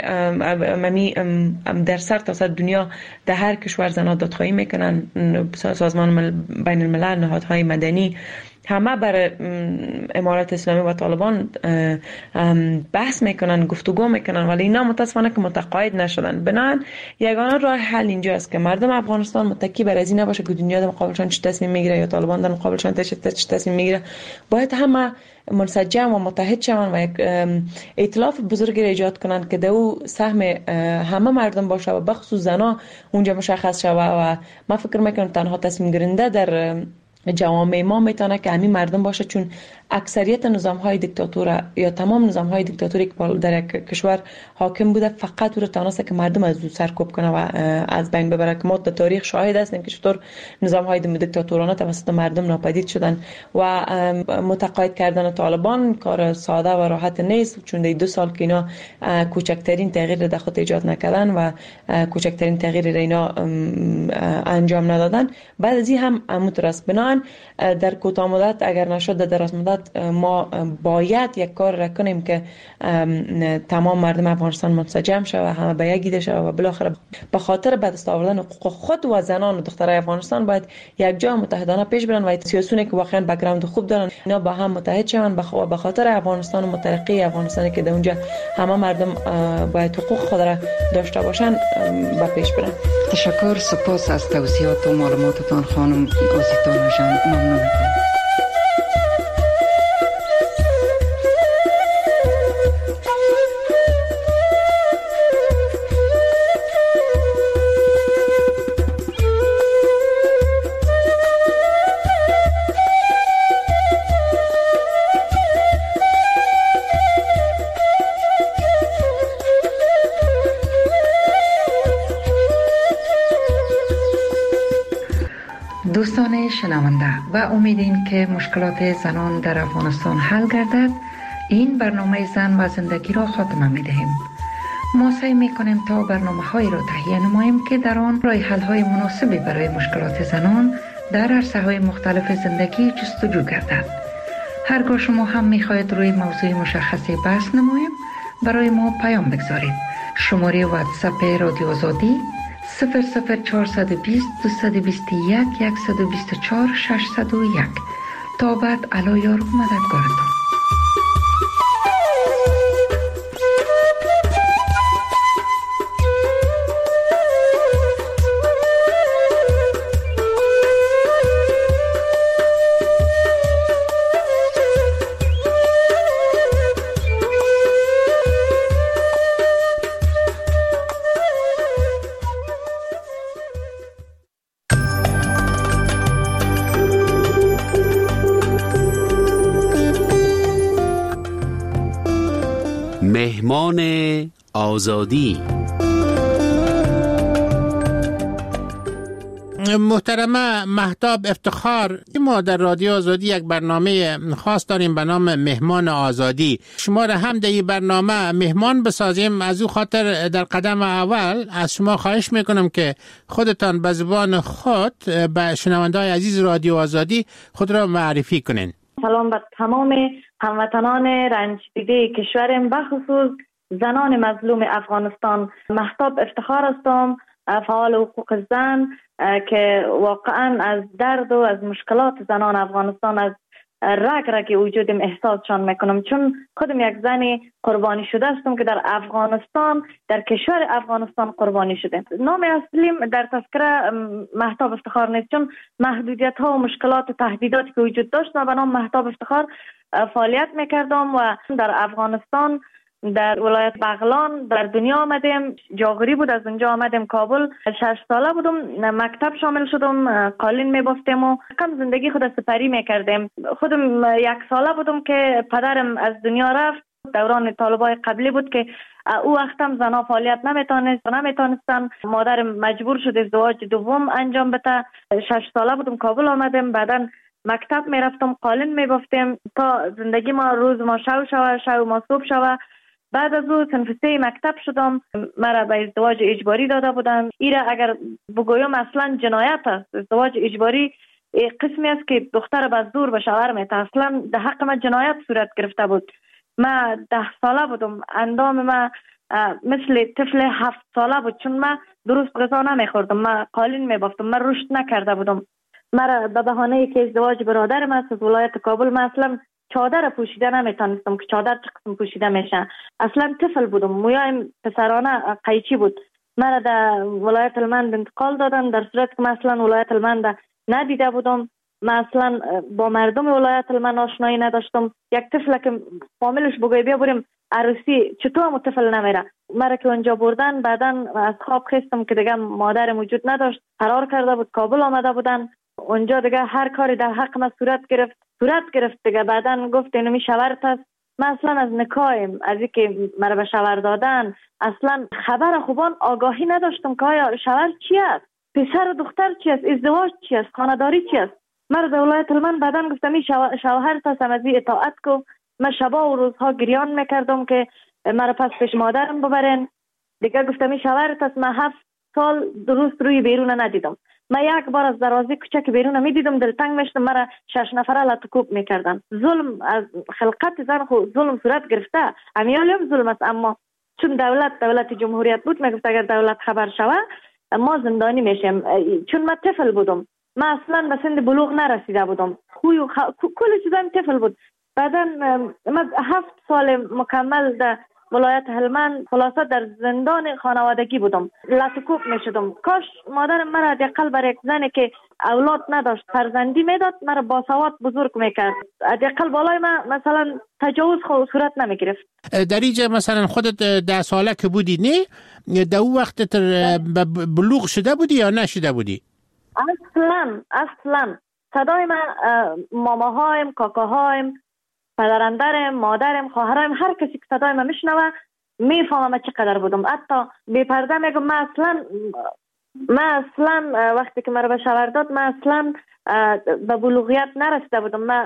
در سر تا سر دنیا در هر کشور زنها دادخواهی میکنن، سازمان بین الملل، نهادهای مدنی همه بر امارت اسلامی و طالبان بحث میکنن، گفتگو میکنن، ولی اینا متاسفانه که متقاعد نشدن. بنابراین یگانه راه حل اینجا است که مردم افغانستان متکی بر از این نباشه که دنیا در مقابلشان چه تصمیم میگیره یا طالبان در مقابلشان چه تصمیم میگیره. باید همه منسجم و متحد شوند و یک ائتلاف بزرگی را ایجاد کنند که دو سهم همه مردم باشه و بخصوص زنا اونجا مشخص شوه و من فکر میکنم تنها تصمیم گیرنده در جوامع ما میتونه که همین مردم باشه، چون اکثریت نظام‌های دیکتاتور یا تمام نظام‌های دیکتاتوری که در کشور حاکم بوده فقط رو تونسته که مردم از او سرکوب کنه و از بین ببره. که ما در تاریخ شاهد هستیم که چطور نظام‌های دیکتاتورانه توسط مردم ناپدید شدن و متقاعد کردن طالبان کار ساده و راحت نیست، چون در 2 سال که اینا کوچکترین تغییر در خود ایجاد نکردن و کوچکترین تغییر را اینا انجام ندادن. بعد از این هم مترس بنان در کوتاه مدت اگر نشد در دراز مدت ما باید یک کار را کنیم که تمام مردم افغانستان منسجم شود و همه به یک ایده شود و بالاخره به خاطر به دست آوردن حقوق خود و زنان و دخترای افغانستان باید یک جا متحدانه پیش برن و سیاسیونی که واقعا بک‌گراند خوب دارن اینا با هم متحد شوند به خاطر افغانستان و مترقی افغانستانی که در اونجا همه مردم باید حقوق خود را داشته باشن با پیش برن. تشکر، سپاس از توضیحات و معلوماتتان خانم آزیتا جان. ممنون. شنونده و امیدیم که مشکلات زنان در افغانستان حل گردد، این برنامه زن و زندگی را خاتمه می دهیم. ما سعی می کنیم تا برنامه هایی را تهیه نماییم که در آن راه حل های مناسبی برای مشکلات زنان در عرصه های مختلف زندگی جستجو گردد. هرگاه شما هم می خواهید روی موضوع مشخصی بحث نماییم، برای ما پیام بگذارید. شماره واتساپ رادیو آزادی 00420 221 124 601. تا بعد علا یار و مددگارتان. مهمان آزادی. محترمه مهتاب افتخار، ما در رادیو آزادی یک برنامه خاص داریم به نام مهمان آزادی. شما را هم در این برنامه مهمان بسازیم. از او خاطر در قدم اول از شما خواهش میکنم که خودتان به زبان خود به شنونده‌های عزیز رادیو آزادی خود را معرفی کنین. سلام بر تمام هموطنان رنج دیده کشورم، بخصوص زنان مظلوم افغانستان. مهتاب افتخار هستم، فعال حقوق زن که واقعا از درد و از مشکلات زنان افغانستان، از رگ وجودم احساسشان میکنم، چون خودم یک زن قربانی شده هستم که در افغانستان، در کشور افغانستان قربانی شده. نام اصلیم در تذکره مهتاب افتخار نیست، چون محدودیت ها و مشکلات و تهدیداتی که وجود داشت به نام مهتاب افتخار فعالیت میکردم و در افغانستان در ولایت بغلان در دنیا آمدیم. جاغوری بود، از اونجا آمدیم کابل. 6 ساله بودم، مکتب شامل شدم، قالین میبافتیم و کم زندگی خود سپری میکردیم. خودم 1 ساله بودم که پدرم از دنیا رفت. دوران طالبای قبلی بود که او وقتم زنها فعالیت نمیتونستن. مادرم مجبور شد ازدواج دوم انجام بده. 6 ساله بودم کابل آمدیم، بعدن مکتب میرفتم، قالین میبافتیم تا زندگی ما روز ما شو ما صبح شوه. بعد از او صنف 3 مکتب شدم. مرا به ازدواج اجباری داده بودن. ایره اگر بگویم اصلا جنایت است. ازدواج اجباری قسمی است که دختر به زور به شوهر میته. اصلا در حق من جنایت صورت گرفته بود. من 10 ساله بودم، اندام من مثل طفل 7 ساله بود، چون من درست غذا نمیخوردم، من قالین میبافتم، من رشد نکرده بودم. مرا به بهانه که ازدواج برادرم است از ولایت کابل، من اصلا چادر پوشیده نمیتونستم که چادر چه قسم پوشیده میشه. اصلا طفل بودم، مویایم پسرانه قیچی بود. مرا در ولایت هلمند انتقال دادن، در صورت که من اصلا ولایت هلمند ندیده بودم. من اصلا با مردم ولایت هلمند آشنایی نداشتم. یک طفل که فامیلش بگوی بیا بریم عروسی، چطور هم طفل نمیره. مرا که اونجا بردن، بعدن از خواب خستم که دیگه مادر موجود نداشت، فرار کرده بود، کابل آمده بودن. اونجا دیگه هر کاری در حق من صورت گرفت دیگه. بعدن گفت اینو می شوهرت است. من اصلا از نکایم، از اینکه مرا به شوهر دادن اصلا خبر خوبان آگاهی نداشتم که آیا شوهر چی است، پسر و دختر چی است، ازدواج چی است، خانه‌داری چی است. مرا در ولایت هلمند بعدن گفتم این شوهرت است، از این اطاعت کو. من شبا و روزها گریان میکردم که مرا پس پیش مادرم ببرن. دیگه گفتم این شوهرت است. من 7 سال درست روی بیرون ندیدم. من یک بار از دروازه کوچک بیرون میدیدم، دلتنگ میشدم. مرا 6 نفره لطکوب میکردن. ظلم از خلقت زن خو ظلم صورت گرفته. امیالیم ظلم است، اما چون دولت جمهوریت بود میگفت اگر دولت خبر شوه ما زندانی میشیم. چون من طفل بودم، من اصلا به سن بلوغ نرسیده بودم، کل چیزام طفل بود. بعدا من 7 سال مکمل در ولایت هلمند خلاصه در زندان خانوادگی بودم، لطکوب میشدم. کاش مادرم مرا حداقل برای یک زنی که اولاد نداشت فرزندی میداد، مرا با سواد بزرگ میکرد. حداقل بالای من مثلا تجاوز صورت نمیگرفت. در اینجا مثلا خودت 10 ساله که بودی نه در اون وقت بلوغ شده بودی یا نشده بودی؟ اصلا صدای من ماماهایم، کاکاهایم، پدرندرم، مادرم، خواهرم، هر کسی که صدای من میشنوه میفهمه چقدر بودم. حتی بی پرده میگم من اصلا من اصلا وقتی که مرا به شوهر داد من اصلا به بلوغیت نرسیده بودم. من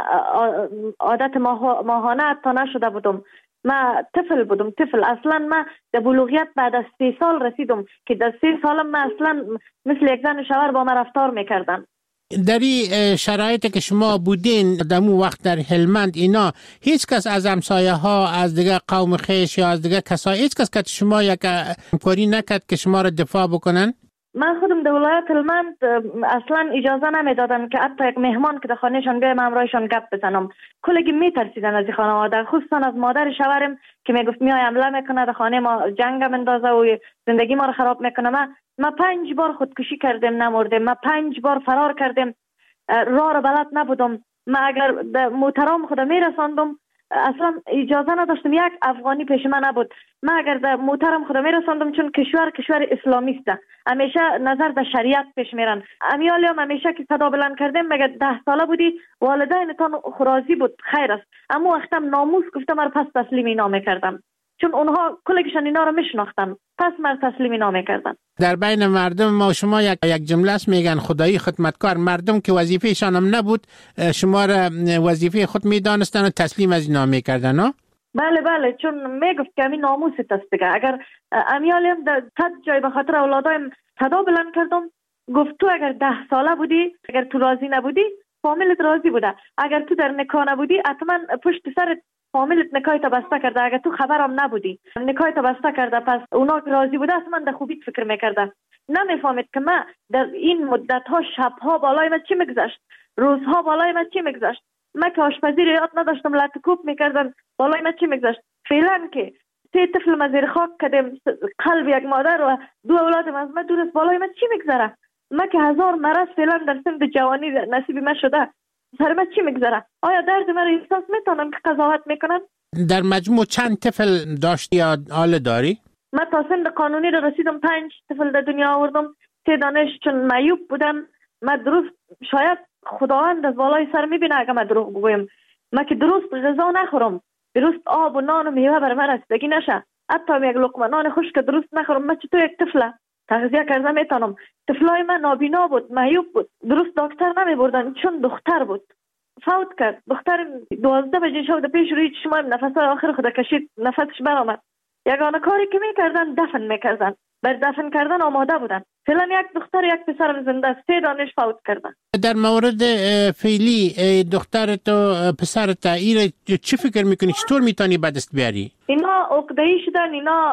عادت ماهانه حتی نشده بودم. من طفل بودم، طفل. اصلا من به بلوغیت بعد از 3 سال رسیدم که در 3 سالم من اصلا مثل یک زن شوهر با من رفتار میکردن. در این شرایطی که شما بودین دمو وقت در هلمند اینا، هیچ کس از همسایه ها، از دیگه قوم خیش یا از دیگه کسای، هیچ کس که شما یک همکاری نکرد که شما را دفاع بکنن؟ من خودم در ولایت هلمند اصلا اجازه نمیدادن که حتی یک مهمان که در خانهشان بیایم همراهشان گپ بزنم. کلگی میترسیدن از این خانواده، خصوصا از مادر شوهرم که میگفت میای حمله میکنه در خانه ما، جنگ اندازه و زندگی ما رو خراب میکنه. من 5 بار خودکشی کردم نمردم، من 5 بار فرار کردم، راه رو بلد نبودم. من اگر محترم خودم میرساندم اصلا اجازه نداشتم یک افغانی پیش من نبود. من اگر در محترم خودم میرساندم چون کشور اسلامی است، همیشه نظر در شریعت پیش میرن. امیالی هم همیشه که صدا بلند کردم مگه 10 ساله بودی والدینتان خراجی بود خیر است، اما وقتم ناموس گفتم من پس تسلیم اینا میکردم چون اونها کلگشان اینا رو میشناختن، پس من تسلیم اینا میکردن. در بین مردم ما شما یک جمله است میگن خدایی خدمتکار، مردم که وظیفه‌شان هم نبود شما را وظیفه خود میدانستن و تسلیم از اینا میکردن ها؟ بله چون میگفت که همین ناموست است دیگه. اگر امیالیم در صد جای به خاطر اولادایم صدا بلند کردم، گفت تو اگر 10 ساله بودی، اگر تو راضی نبودی فامیلت راضی بوده، اگر تو در نکاح نبودی حتما پشت سرت فامیلت نکاحت بسته کرده، اگر تو خبرم نبودی نکاحت بسته کرده، پس اونا راضی بوده اصلا در خوبیت فکر میکرده. نمیفهمید که من در این مدت ها شبها بالای من چی میگذشت، روزها بالای من چی میگذشت. من که آشپزی رو یاد نداشتم لطکوب میکردن، بالای من چی میگذشت. فعلا که 3 طفل ما زیر خاک کردم، قلب یک مادر و 2 اولادم از من دور است، بالای من چی میگذره. من که 1000 مرض فعلا در سن جوانی نصیب من شده، سر من چی میگذره. آیا درد من احساس میتونم که قضاوت میکنم؟ در مجموع چند طفل داشتی یا حال داری؟ من تا سن قانونی رو رسیدم 5 طفل در دنیا آوردم. 3 دانش چون معیوب بودن. من درست شاید خداوند از بالای سر میبینه اگه من دروغ بگویم. من که درست غذا نخورم، درست آب و نان و میوه برای من رسیدگی نشه، حتی یک لقمه نان خشک درست نخورم. من چطور یک طفله تغذیه کردن میتونم؟ طفلای من نابینا بود، معیوب بود، درست دکتر نمیبردن چون دختر بود. فوت کرد دختر. 12 بجه شب پیش روی چشمایم نفس آخر خود کشید، نفسش برآمد. یگانه کاری که میکردن دفن میکردن، بر دفن کردن آماده بودن. فعلا یک دختر یک پسرم زنده است، 3 دانش فوت کردن. در مورد فعلی دخترت و پسرت ایره چی فکر میکنی؟ چطور میتونی به دست بیاری؟ اینا عقده‌ای شدن، اینا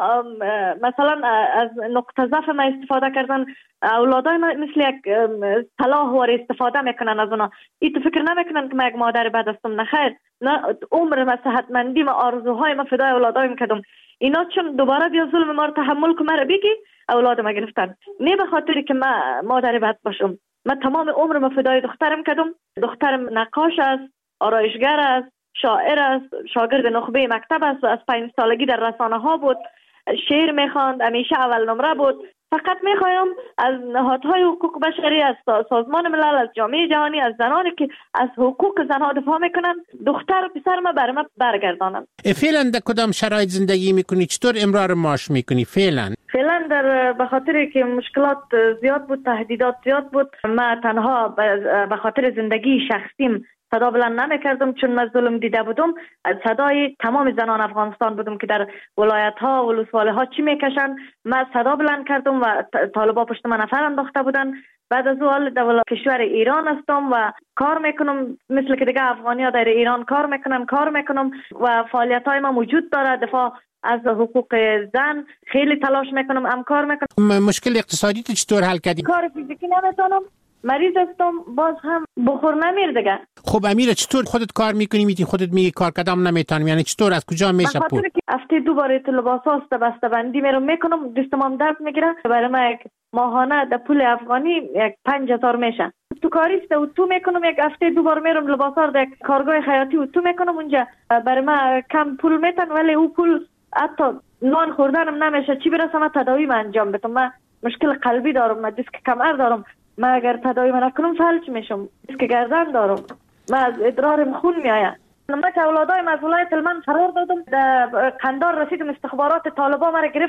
مثلا از نقطه ضعف ما استفاده کردن. اولادای ما مثل یک سلاح وار استفاده میکنن از اونا. این تو فکر نمیکنن که من یک مادر بد هستم، نه خیر. نه، عمر ما، صحتمندی ما، آرزوهای ما فدای اولادایم کردم. اینا چون دوباره بیا ظلم ما رو تحمل کنم رو بگی اولاد ما گرفتن، نه به خاطری که من مادر بد باشم. من تمام عمر ما فدای دخترم کردم. دخترم نقاش است، آرایشگر است، شاعر است، شاگرد نخبه مکتب است و از 5 سالگی در رسانه ها بود، شعر میخواند، همیشه اول نمره بود. فقط میخوایم از نهادهای حقوق بشری، از سازمان ملل، از جامعه جهانی، از زنانی که از حقوق زنها دفاع میکنن دختر و پسر ما برای ما برگردانن. فعلا در کدام شرایط زندگی میکنی؟ چطور امرار معاش میکنی فعلا در به خاطر که مشکلات زیاد بود، تهدیدات زیاد بود، من تنها به خاطر زندگی شخصیم صدا بلند نمیکردم چون من ظلم دیده بودم. صدای تمام زنان افغانستان بودم که در ولایت ها و ولسوالی ها چی میکشن. من صدا بلند کردم و طالبا پشت من نفر انداخته بودن. بعد از اون در کشور ایران هستم و کار میکنم مثل که دیگه افغانی ها در ایران کار میکنم و فعالیت های ما موجود داره. دفاع از حقوق زن خیلی تلاش میکنم، هم کار میکنم. مشکل اقتصادی تو چطور حل کردی؟ کار فیزیکی نمیتونم، مریض هستم، باز هم بخور نمیر دیگه. خب امیره چطور خودت کار میکنی؟ میتی خودت میگی کار کردم نمیتونم، یعنی چطور از کجا میشه پول؟ هفته 2 بار لباس هاست بسته بندی میکنم، دستم درد میگیره. برای من یک ماهانه در پول افغانی یک 5000 میشه. تو کاریست و تو میکنم، یک هفته 2 بار میرم لباسا رو در کارگاه خیاطی و تو میکنم. اونجا برای من کم پول میتن، ولی او پول حتی نان خوردنم نمیشه، چی برسم تداوی من انجام بدم. من مشکل قلبی دارم، من دیسک کمر دارم. من اگر تداوی من نکنم فلج میشم. دیسک گردن دارم، من از ادرارم خون میآید. من که اولادایم از ولایت هلمند فرار دادم، در قندار رسیدم، استخبارات طالبا مرا گرفت،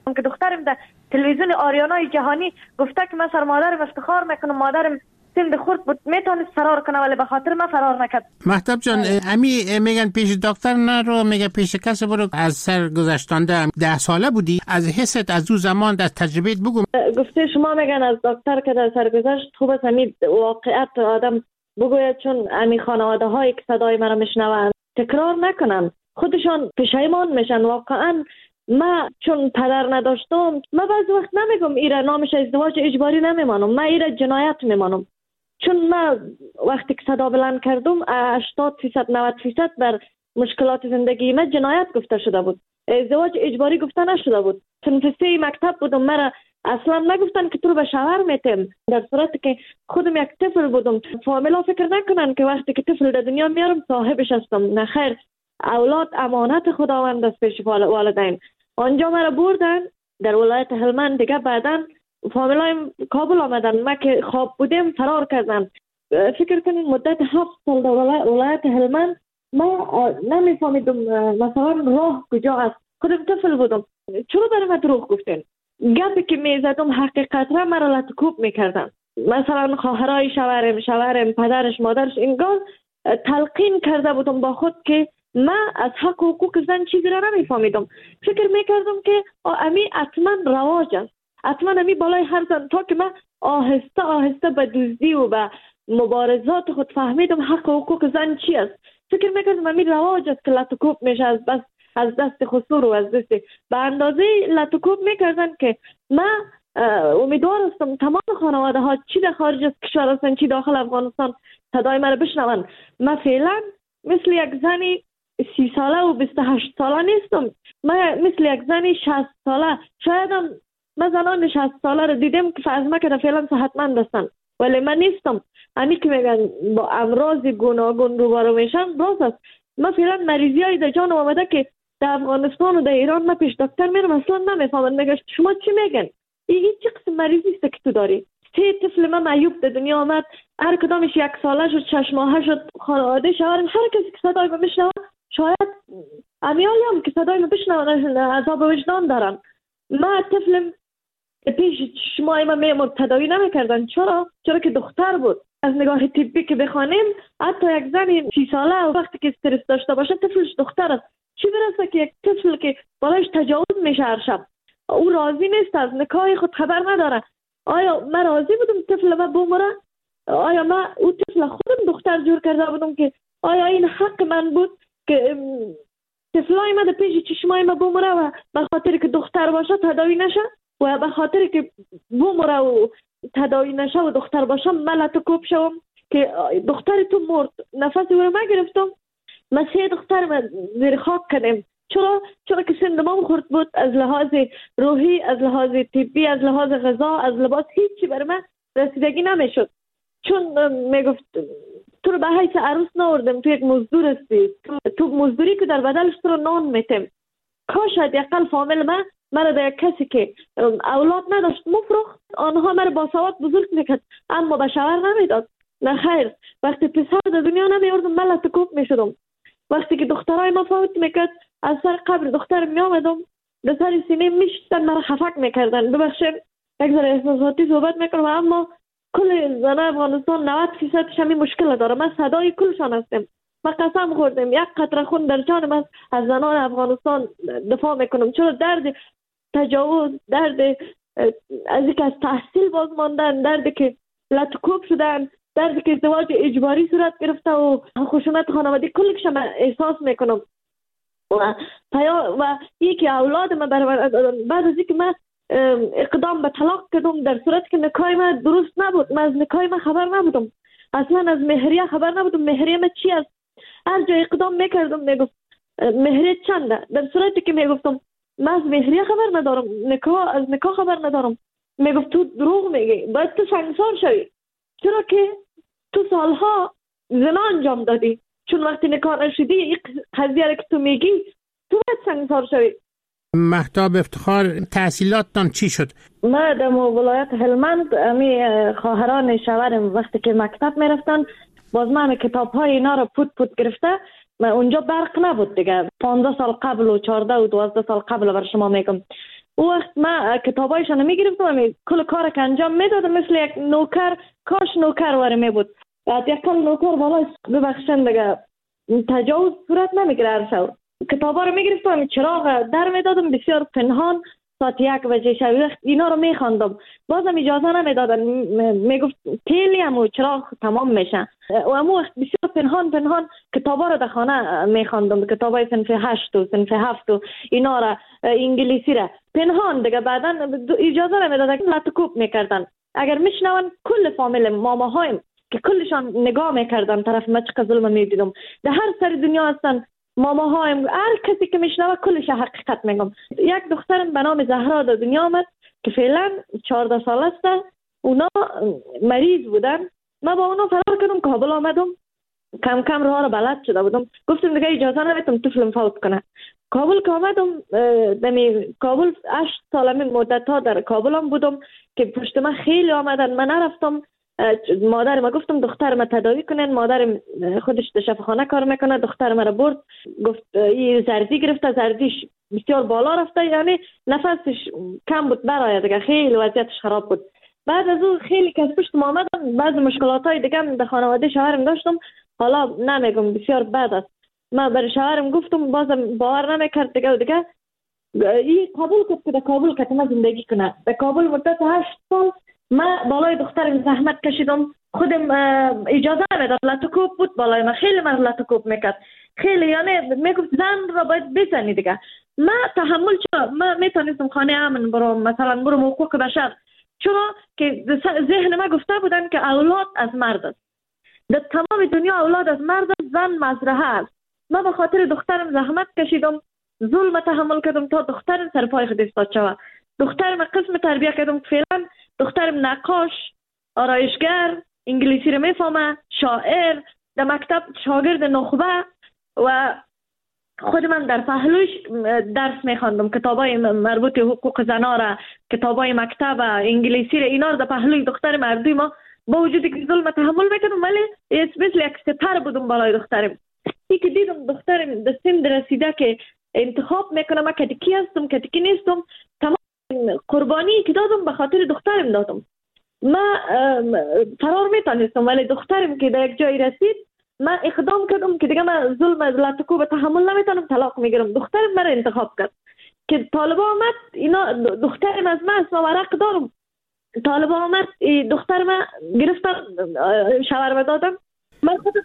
که دخترم در تلویزیون آریانای جهانی گفته که من سر مادرم افتخار میکنم، مادرم سند خورد بود میتونست فرار کنه ولی به خاطر من فرار نکرد. مهتاب جان، امی میگن پیش دکتر نرو، میگه پیش کسی برو. از سر گذشتانده 10 ساله بودی، از حست از اون زمان در تجربیت بگو. گفته شما میگن از دکتر که در سر گذشت، خوب است همین واقعیت آدم بگوید، چون همین خانواده هایی که صدای مرا میشنوند تکرار نکنن، خودشان پشیمان میشن. واقعا ما چون پدر نداشتم، ما بعض وقت نمیگم ایره نامش ازدواج اجباری نمیمانم، ما ایره جنایت میمانم. چون ما وقتی که صدا بلند کردم 80% 90% بر مشکلات زندگی ما جنایت گفته شده بود، ازدواج اجباری گفته نشده بود. صنف 3 مکتب بودم، مرا اصلا نگفتن که تو رو به شوهر میتیم، در صورتی که خودم یک طفل بودم. فامیلا فکر نکنن که وقتی که طفل در دنیا میارم صاحبش هستم، نه خیر، اولاد امانت خداوند است پیش والدین. آنجا مرا بردن در ولایت هلمند، دیگه بعداً فامیلایم کابل آمدن، ما که خواب بودیم فرار کردن. فکر کنین مدت 7 سال در ولایت هلمند ما نمیفهمیدم مثلا راه کجا است، خودم طفل بودم. چرا برای من دروغ گفتین؟ گپی که میزدم حقیقت را مرا لطکوب میکردن. مثلا خواهرای شوهرم پدرش مادرش انگار تلقین کرده بودم با خود که من از حق و حقوق زن چیزی را نمیفهمیدم. فکر میکردم که امی حتما رواج است، حتما امی بالای هر زن، تا که من آهسته آهسته به دزدی و به مبارزات خود فهمیدم حق و حقوق زن چی است. فکر میکردم امی رواج است که لطکوب میشه از دست خسور و از دست به اندازه لطکوب میکردن که من امیدوار هستم تمام خانواده ها چی در خارج از کشور هستن چی داخل افغانستان صدای من بشنون. من فعلا مثل یک زنی 30 ساله و 28 ساله نیستم، من مثل یک زنی 60 ساله. شاید من زنان 60 ساله رو دیدم که فرض میکنم فعلا صحتمند هستن، ولی من نیستم. همین که میگن با امراض گوناگون روبرو میشن راست است. من فعلا مریضی های در جانم آمده که در افغانستان و در ایران من پیش دکتر میرم اصلا نمیفهمم. میگه شما چی میگن؟ این چه قسم مریضی است که تو داری؟ 3 طفل من معیوب در دنیا آمد، هر کدامش 1 ساله شد، 6 ماهه شد. خانواده شوهرم هر کسی که صدای من بشنوه، شاید امیالی هم که صدای من بشنوه عذاب وجدان دارن. من طفلم پیش شما من میمرد تداوی نمیکردن. چرا که دختر بود. از نگاه طبی که بخوانیم حتی یک زن 30 ساله وقتی که استرس داشته باشه طفلش دختر است، چی برسه که یک طفل که بالایش تجاوز میشه هر شب، او راضی نیست، از نکاح خود خبر نداره. آیا من راضی بودم طفل من بمره؟ آیا من او طفل خودم دختر جور کرده بودم که آیا این حق من بود که طفلای من در پیش چشمای من بمره و به خاطر که دختر باشه تداوی نشه و به خاطر که بمره و تداوی نشه و دختر باشه من لطکوب شوم که دختر تو مرد، نفس او رو من گرفتم. من 3 دختر من زیر خاک کردم. چرا که سن ما خورد بود، از لحاظ روحی، از لحاظ طبی، از لحاظ غذا، از لباس، هیچی برای من رسیدگی نمیشد. چون میگفت تو رو به حیث عروس نوردم، تو یک مزدور هستی، تو مزدوری که در بدلش تو رو نان میتیم. کاش حداقل فامیل من در کسی که اولاد نداشت مفروخت، آنها من با سواد بزرگ میکرد اما به شوهر نمیداد. نه خیر، وقتی پسر در دنیا نمیوردم من لطکوب میشدم. وقتی که دخترای ما فوت میکرد از سر قبر دختر میامدم به سر سینه میشتن مرا خفک میکردن. ببخشید یک ذره احساساتی صحبت میکنم اما کل زن افغانستان 90% همین مشکل داره. من صدای کلشان هستم. من قسم خوردم یک قطره خون در جانم از زنان افغانستان دفاع میکنم. چرا درد تجاوز، درد از اینکه از تحصیل باز ماندن، دردی که لطکوب شدن، دردی که ازدواج اجباری صورت گرفته و خشونت خانوادگی کلش من احساس میکنم. و یکی اولاد من بعد از اینکه من اقدام به طلاق کردم در صورت که نکاح من درست نبود، من از نکاح من خبر نبودم، اصلا از مهریه خبر نبودم. مهریه من چی است؟ هر جا اقدام میکردم میگفت مهریه چنده، در صورتی که میگفتم من از مهریه خبر ندارم، از نکاح خبر ندارم، میگفت تو دروغ میگی، باید تو سنگسار شوی. چرا که تو سالها زنا انجام دادی، چون وقتی نکاح نشدی این قضیه که تو میگی تو باید سنگسار شوی. مهتاب افتخار، تحصیلاتتان چی شد؟ ما در ولایت هلمند خواهران شوهرم وقتی که مکتب میرفتن باز من کتاب های اینا رو پوت گرفته. من اونجا برق نبود دیگه، 15 سال قبل و 14 و 12 سال قبل بر شما میگم. او وقت ما کتابایشان میگرفتم، کل کار که انجام میدادم مثل یک نوکر، کاش نوکر واره بود. یک کل نوکر بالا ببخشن دیگه تجاوز صورت نمیگیره هر شب. کتابا رو میگرفتم، چراغ در میدادم بسیار پنهان، ساعت 1 بجه شب اینا رو میخواندم. بازم اجازه نمیدادن، میگفت تیلی هم چراغ تمام میشه. و امو وقت بسیار پنهان کتابا رو در خانه میخواندم، کتابای صنف 8 و صنف 7 و اینا را، انگلیسی را پنهان دیگه. بعدا اجازه نمیدادن، لطکوب میکردن. اگر میشنون کل فامیل ماماهایم که کلشان نگاه میکردن طرف ما، چقدر ظلم میدیدم. در هر سر دنیا هستن ماماهایم، هر کسی که میشنوه کلش حقیقت میگم. یک دخترم به نام زهرا در دنیا آمد که فعلا 14 سال است. اونا مریض بودن، ما با اونا فرار کردم، کابل آمدم، کم کم راه رو بلد شده بودم. گفتم دیگه اجازه نمیتم طفلم فوت کنه. کابل که آمدم، کابل 8 سال مدت ها در کابل هم بودم که پشت من خیلی آمدن، من نرفتم. مادر ما گفتم دختر ما تداوی کنن، مادر خودش در شفاخانه کار میکنه، دختر ما را برد، گفت این زردی گرفته، زردیش بسیار بالا رفته، یعنی نفسش کم بود برای دیگه، خیلی وضعیتش خراب بود. بعد از اون خیلی که از پشت ما آمدن، بعض مشکلات های دیگه در خانواده شوهرم داشتم، حالا نمیگم بسیار بد است. من برای شوهرم گفتم، بازم باور نمیکرد دیگه و دیگه این قبول کرد که در کابل که ما زندگی کنه. در کابل مدت 8 سال ما بالای دخترم زحمت کشیدم، خودم اجازه نمیداد، لطکوب بود بالای من، خیلی من لطکوب میکرد، خیلی، یعنی میگفت زن را باید بزنی دیگه. ما تحمل ما میتونستم خانه امن برام، مثلا برام حقوق بشر، چون که ذهن ما گفته بودن که اولاد از مرد است، در تمام دنیا اولاد از مرد است، زن مزرعه است. ما به خاطر دخترم زحمت کشیدم، ظلم تحمل کردم تا دخترم سر پای خود ایستاد شود. دخترم قسم تربیت کردم، فعلا دخترم نقاش، آرایشگر، انگلیسی رو میفهمه، شاعر، در مکتب شاگرد نخبه و خود من در پهلوش درس میخواندم، کتابای مربوط به حقوق زنا را، کتابای مکتب، انگلیسی را، اینا رو در پهلوی دخترم اردوی ما، با وجودی که ظلم تحمل میکردم ولی مثل یک سپر بودم بالای دخترم. ای که دیدم دخترم در سن رسیده که انتخاب میکنم من کدکی هستم کدکی نیستم، تمام قربانی که دادم به خاطر دخترم دادم. ما فرار میتونستم ولی دخترم که در یک جای رسید، من اقدام کردم که دیگه من ظلم لطکوب تحمل نمیتونم، طلاق میگیرم. دخترم مرا انتخاب کرد که طالبا آمد، اینا دخترم از من است، ما ورق دارم. طالبا آمد دختر ما گرفتن، شاورما دادم. من خودم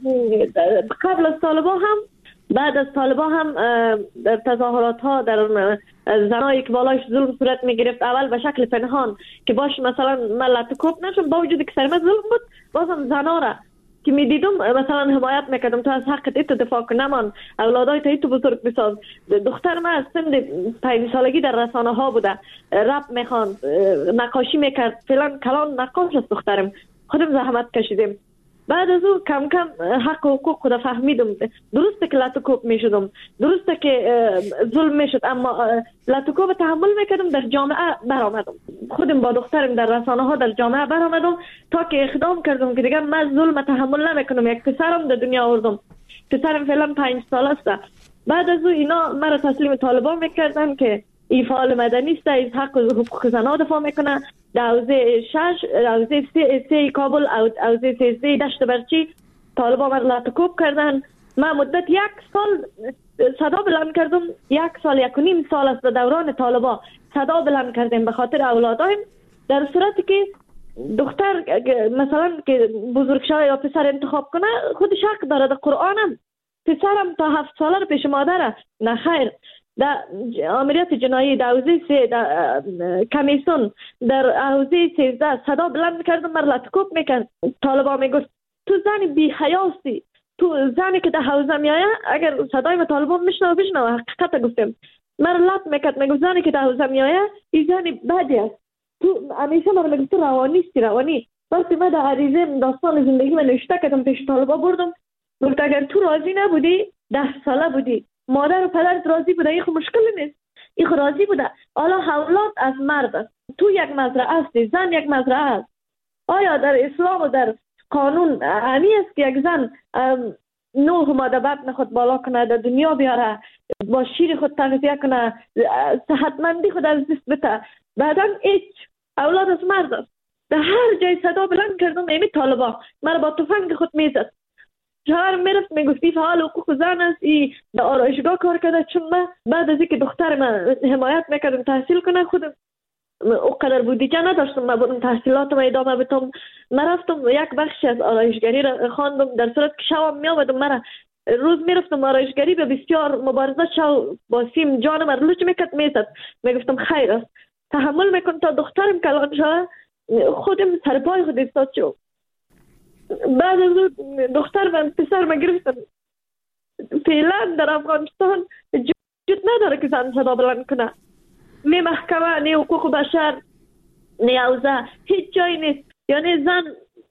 قبل از طالبا هم بعد از طالبا هم در تظاهرات ها در زنایی که بالایش ظلم صورت می گرفت، اول به شکل پنهان که باش مثلا من لطکوب نشم، با وجودی که سرمه ظلم بود، بازم زنا را که می دیدم مثلا حمایت میکردم، تو از حقت ایتو دفاع کن، نمان اولادای تا ایتو بزرگ بساز. دختر من از سن 5 سالگی در رسانه ها بوده، رپ میخواند، نقاشی میکرد، فعلا کلان نقاش است دخترم. خودم زحمت کشیدیم. بعد از او کم کم حق و حقوق خود فهمیدم. درسته که لطکوب میشدم، درسته که ظلم میشد، اما لطکوب تحمل میکردم، در جامعه برآمدم. خودم با دخترم در رسانه ها در جامعه برآمدم تا که اقدام کردم که دیگه من ظلم تحمل نمیکنم. یک پسرم در دنیا آوردم، پسرم فعلا 5 سال است. بعد از او اینا مرا تسلیم طالبان میکردن که این فعال مدنی است، از حق و حقوق زنان دفاع میکنه. در حوزه 6، حوزه 3 کابل، حوزه 13 دشت برچی طالبان مرا لطکوب کردن. من مدت 1 سال صدا بلند کردم، 1 سال 1.5 سال است دوران طالبان صدا بلند کردیم به خاطر اولادایم، در صورتی که دختر مثلا که بزرگ شاه یا پسر انتخاب کنه خودش حق داره. در قرآن هم پسرم تا 7 ساله رو پیش مادره، نه خیر. در عملیات جنایی در حوزه 3 در کمیسون در حوزه 13 صدا بلند کردم، مرا لطکوب میکرد. طالبان میگفت تو زن بی حیاسی، تو زنی که در حوزه میایه. اگر صدای ما طالبان بشنوه حقیقت گفتم، مرا لط میکرد، میگفت زنی که در حوزه میایه این زن بدی است. تو همیشه مرا میگفت روانی. وقتی من در عریضه داستان زندگی من نوشته کردم پیش طالبان بردم، گفت اگر تو راضی نبودی 10 ساله بودی، مادر و پدرت راضی بوده، این خو مشکلی نیست، این خو راضی بوده. حالا اولاد از مرد است، تو یک مزرعه هستی، زن یک مزرعه است. آیا در اسلام و در قانون همی است که یک زن 9 ماده بعد نخود بالا کنه، در دنیا بیاره، با شیر خود تغذیه کنه، صحتمندی خود از دست بده. بعدا هیچ اولاد از مرد است. در هر جای صدا بلند کردم ایمی طالبا مرا با تفنگ خود میزد. شوهر میرفت میگفتی فعال حقوق زن است، ای در آرایشگاه کار کرده. چون من بعد از اینکه دختر من حمایت میکردم تحصیل کنه، خودم اونقدر بودجه نداشتم من برم تحصیلاتم ادامه بدم. من رفتم یک بخشی از آرایشگری را خواندم، در صورت که شبم میآمدم مرا روز میرفتم آرایشگری به بسیار مبارزه شو با سیم جانم را لوچ میکرد میزد. میگفتم خیر است تحمل میکن تا دخترم کلان شد. خودم سر پای خود ایستاد شد. بعد از دختر و پسر ما گرفتن. فعلا در افغانستان وجود نداره که زن صدا بلند کنه. نه محکمه، نه حقوق بشر، نه اوضاع، هیچ جایی نیست. یعنی زن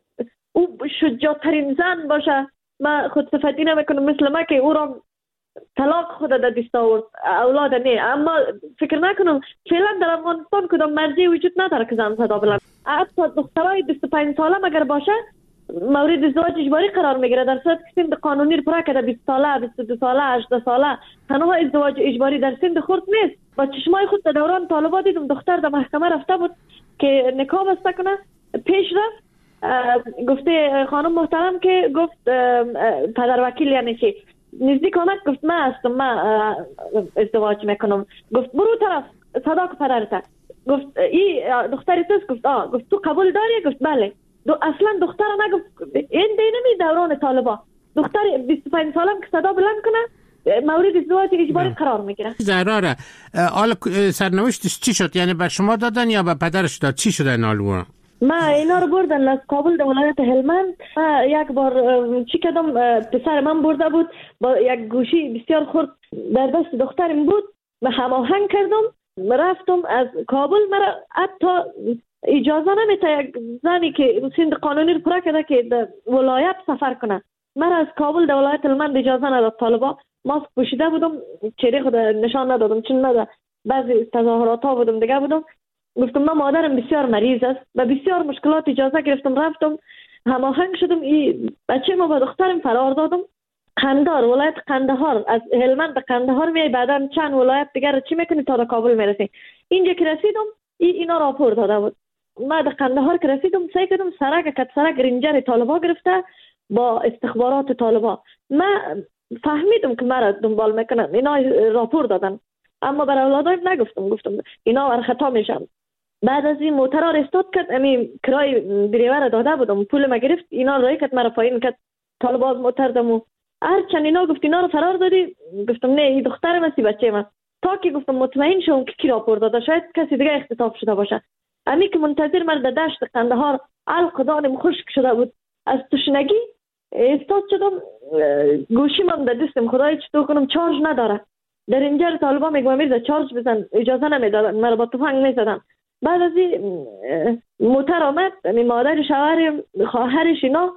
او شجاعترین زن باشه، من خود صفتی نمیکنم مثل ما که او را طلاق خود در دست آورد، اولاد نه. اما فکر نکنم فعلا در افغانستان کدام مرجعی وجود نداره که زن صدا بلند. حتی دخترای 25 ساله مگر باشه مورد ازدواج اجباری قرار میگیره، در صورت که سن قانونی رو پورا کرده 20 ساله، 22 ساله، 18 ساله تنها ازدواج اجباری در سن خرد نیست. با چشمای خود در دوران طالبان دیدم دختر در محکمه رفته بود که نکاح بسته کنه، پیش رفت گفته خانم محترم که گفت پدر وکیل یعنی چی نزدیک آمد، گفت من هستم، من ازدواج میکنم. گفت برو طرف صدا که پدرت. گفت ای دختری توست؟ گفت گفت تو قبول داری؟ گفت بله. اصلا دختر نگفت این نمی دوران طالبان. دختر 25 سالم که صدا بلند کنه مورد ازدواج اجباری قرار میگیره. زهرا حالا سرنوشتش چی شد؟ یعنی به شما دادن یا به پدرش داد؟ چی شده این حال؟ ما اینا رو بردن از کابل در ولایت هلمند. یک بار چی کردم، پسر من برده بود با یک گوشی بسیار خرد در دست دخترم بود، من هماهنگ کردم رفتم از کابل. مرا حتی اجازه نمیده یک زنی که سن قانونی رو پورا کرده که در ولایت سفر کنه. مرا از کابل در ولایت هلمند اجازه نداد طالبا. ماسک پوشیده بودم، چهره خود نشان ندادم چون نه بعضی تظاهرات ها بودم دیگه بودم. گفتم من مادرم بسیار مریض است و بسیار مشکلات اجازه گرفتم رفتم هماهنگ شدم. این بچه ما با دخترم فرار دادم. قندهار، ولایت قندهار، از هلمند به قندهار میای بعدا چند ولایت دیگر چی میکنی تا کابل میرسی. اینجا که رسیدم اینا راپور داده بود. ما در قندهار که رسیدم سعی کردم سرک رنجر طالبا گرفته با استخبارات طالبا. من فهمیدم که مرا دنبال میکنن، اینا راپور دادن اما برای اولادایم نگفتم. گفتم اینا ور خطا میشن. بعد از این موتر را استاد کرد، کرای دریور داده بودم، پول ما گرفت، اینا رای کرد مرا پایین کرد. طالبا از موتر دمو هرچند اینا گفت اینا رو فرار دادی. گفتم نه این دخترم است، بچه من. تا که گفتم مطمئن شوم که کی راپور داده، شاید کسی دیگه اختطاف شده باشه. که منتظر من در دشت قندهار علق دانم خشک شده بود، از تشنگی استاد شدم. گوشی من در دستم، خدای چطور کنم چارج نداره. در اینجا طالبان میگم میرزا چارج بزن، اجازه نمیدادن، مرا با تفنگ میزدن. بعد از این موتر آمد، مادر شوهر خواهرش اینا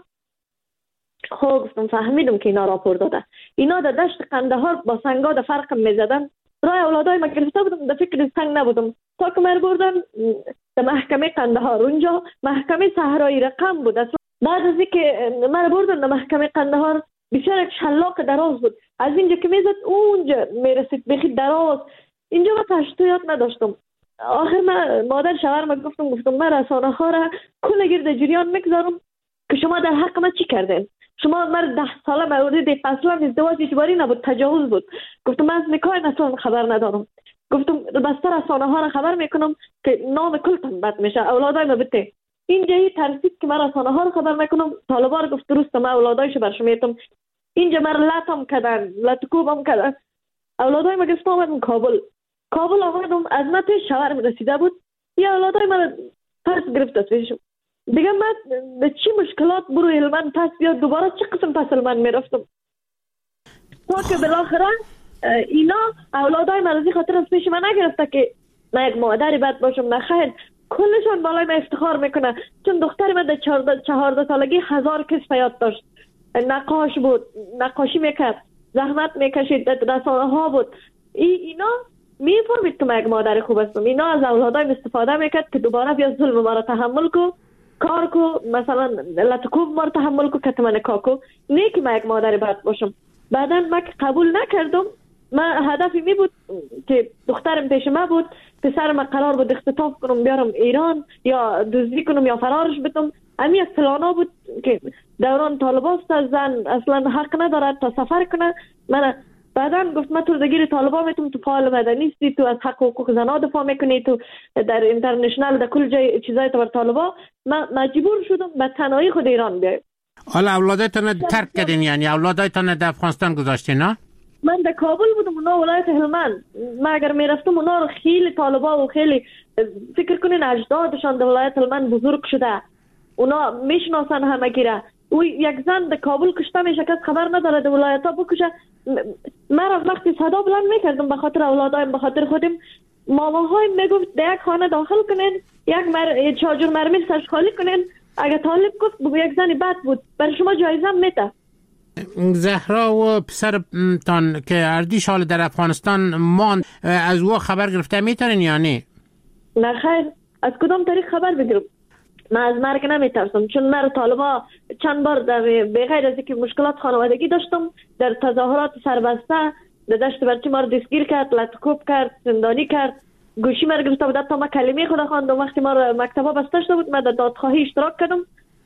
خب گفتم فهمیدم که اینا راپور داده. اینا در دشت قندهار با سنگا در فرقم میزدن. رای اولادای ما گرفته بودم، در فکر سنگ نبودم تا که من بردن در محکمه قندهار. اونجا محکمه صحرایی رقم بود. بعد از اینکه من بردن در محکمه قندهار بسیار یک شلاق دراز بود، از اینجا که میزد اونجا میرسید بخی دراز. اینجا من تشتیات نداشتم. آخر من مادر شوهر ما گفتم من رسانه ها را کل گرد جریان میگذارم که شما در حق من چی کردین. شما من 10 ساله مورد اصلا ازدواج اجباری نبود، تجاوز بود. گفتم من از نکاح اصلا خبر ندارم. گفتم بستر رسانه ها را خبر میکنم که نام کلتان بد میشه، اولادای ما بده. اینجا ترسید که من رسانه ها را خبر میکنم. طالبان گفت درست من اولادایشو برشمیتم. اینجا من لطم کردن، لطکوبم کردن. اولادای ما گفت آمدم کابل آمدم. از من پیش شوهرم رسیده بود، یا اولادای من پس گرفت از پیشم. دیگه من به چی مشکلات برو هلمند پس بیاد دوباره چه قسم پس هلمند میرفتم تا که بالاخره اینا اولادای من از این خاطر از پیش من نگرفته که من یک مادری بد باشم. نخیر، کلشان بالای من افتخار میکنه چون دختر من در 14 سالگی 1000 کس فیاد داشت. نقاش بود، نقاشی میکرد، زحمت میکشید، رسانه ها بود. اینا میفهمید که من یک مادر خوب هستم. اینا از اولادایم استفاده میکرد که دوباره بیا ظلم ما را تحمل کو، کار کو، مثلا لطکوب ما را تحمل کو، کتم نکاح کو. نه که من یک مادر بد باشم. بعدا من که قبول نکردم من هدفی می بود که دخترم پیش من بود، پسرم قرار بود اختطاف کنم بیارم ایران یا دزدی کنم یا فرارش بدم. همین یک پلانا بود که دوران طالبان زن اصلا حق ندارد تا سفر کنه. من بعدا گفت من تو درگیر طالبان میتونم، تو فعال مدنی هستی، تو از حق و حقوق زنان دفاع میکنی، تو در اینترنشنال در کل جای چیزای تو بر طالبان. من مجبور شدم به تنهایی خود ایران بیایم. حالا اولادتون ترک کردین، یعنی اولادتون در افغانستان گذاشتین؟ نه من در کابل بودم، اونا ولایت هلمند. من اگر میرفتم اونا رو خیلی طالبان و خیلی فکر کنین اجدادشان در ولایت هلمند بزرگ شده، اونا میشناسن همگی را. او یک زن در کابل کشته میشه، کس خبر نداره در ولایت ها بکشه. من از وقتی صدا بلند میکردم به خاطر اولادایم، به خاطر خودم، ماماهایم میگفت در یک خانه داخل کنین، یک چاجور مرمی سرش خالی کنین. اگر طالب گفت یک زنی بد بود برای شما جایزه میده. زهرا و پسرتان که اردی شال در افغانستان ماند، از او خبر گرفته میتونین یا نه؟ نه خیر، از کدام طریق خبر بگیرم؟ من از مرگ نمیترسم، چون من طالبا چند بار به غیر از اینکه مشکلات خانوادگی داشتم، در تظاهرات سربسته در دشت برچی ما رو دستگیر کرد، لطکوب کرد، زندانی کرد، گوشی ما رو گرفته بود، تا ما کلمه خدا خواندم. وقتی ما رو مکتبا بسته شده بود، من در دادخواهی اشتراک کردم،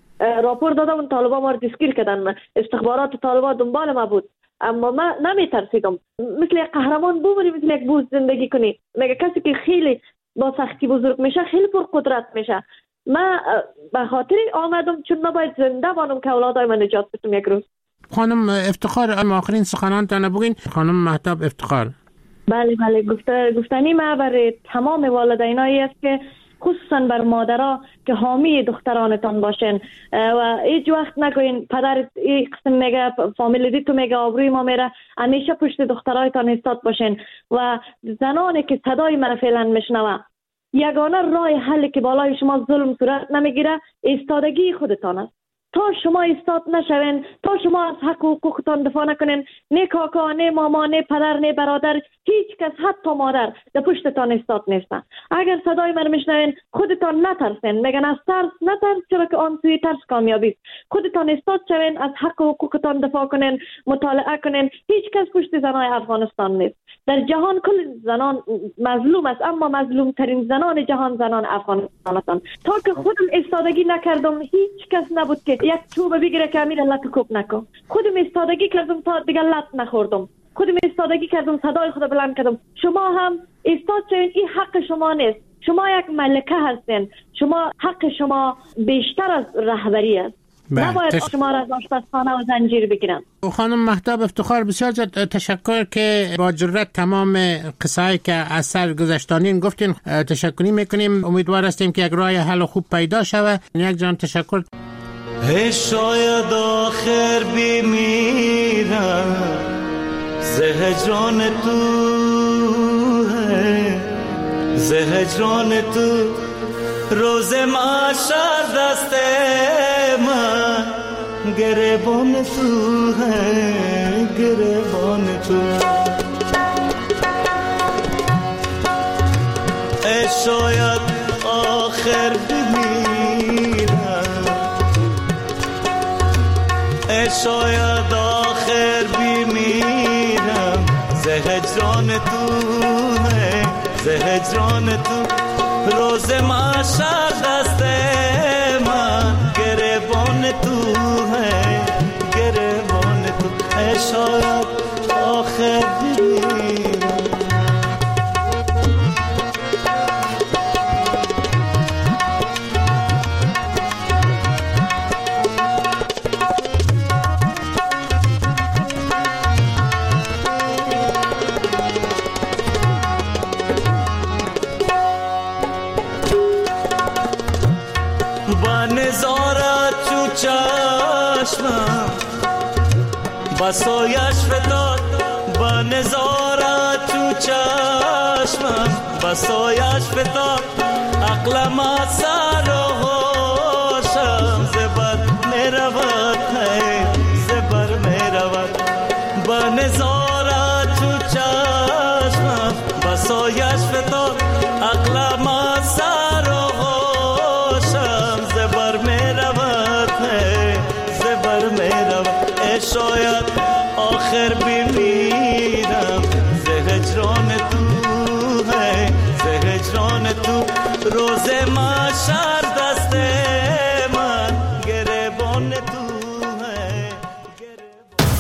راپور دادم، طالبا ما رو دستگیر کردن، استخبارات طالبا دنبال ما بود. اما من نمیترسیدم، مثل یک قهرمان بمونی، مثل یک بوز زندگی کنی. مگه کسی که خیلی با سختی بزرگ میشه خیلی پر قدرت میشه. من به خاطر آمدم چون من باید زنده بانم که اولادای من نجات بدم یک روز. خانم افتخار، آخرین سخنانتان بگین. خانم مهتاب افتخار. بله گفتنی ما برای تمام والدینایی است که خصوصا بر مادرها که حامی دخترانتان باشین و هیچ وقت نگوین پدر این قسم میگه، فامیل دی تو میگه، آبروی ما میره. همیشه پشت دخترایتان ایستاد باشین. و زنانی که صدای من فعلا میشنوه، یگانه راه حلی که بالای شما ظلم صورت نمیگیره ایستادگی خودتان است. تا شما ایستاد نشوین، تا شما از حق و حقوقتان دفاع نکنین، نه کاکا، نه ماما، نه پدر، نه برادر، هیچ کس حتی مادر در پشتتان ایستاد نیستن. اگر صدای من میشنوین خودتان نترسین. میگن از ترس نترس، چرا که آن سوی ترس کامیابی است. خودتان ایستاد شوین، از حق و حقوقتان دفاع کنین، مطالعه کنین. هیچ کس پشت زنای افغانستان نیست. در جهان کل زنان مظلوم است، اما مظلوم ترین زنان جهان زنان افغانستان هستند. تا که خودم ایستادگی نکردم، هیچ کس نبود که یک چوب بگیره که امیر لط کوب نکن. خودم ایستادگی کردم تا دیگه لط نخوردم. خودم ایستادگی کردم، صدای خود بلند کردم. شما هم ایستاد شوین، این حق شما نیست. شما یک ملکه هستین. شما حق شما بیشتر از رهبری است. نباید شما را از آشپزخانه و زنجیر بگیرن. خانم مهتاب افتخار، بسیار تشکر که با جرأت تمام قصه‌ای که از سر گذشتانین گفتین. تشکری میکنیم. امیدوار هستیم که یک راه حل خوب پیدا شود. یک جان تشکر. شاید آخر بمیرم زهجان تو ہے، زهجان تو روز محشر دست من گریبان تو ہے، گریبان تو. شاید آخر بمیرم، شاید آخر بمیرم زهجان تو ہے، زهجان تو روز محشر دست من گریبان تو ہے، گریبان تو. شاید آخر بمیرم. بسایش فتاد با نظارت تو چشمم، بسایش فتاد عقلم از سر و هوشم. زبر میرود زبر میرود با نظارت تو چشمم، بسایش فتاد عقلم از سر و هوشم. زبر میرود زبر میرود. شاید آخر بمیرم تو روز محشر دست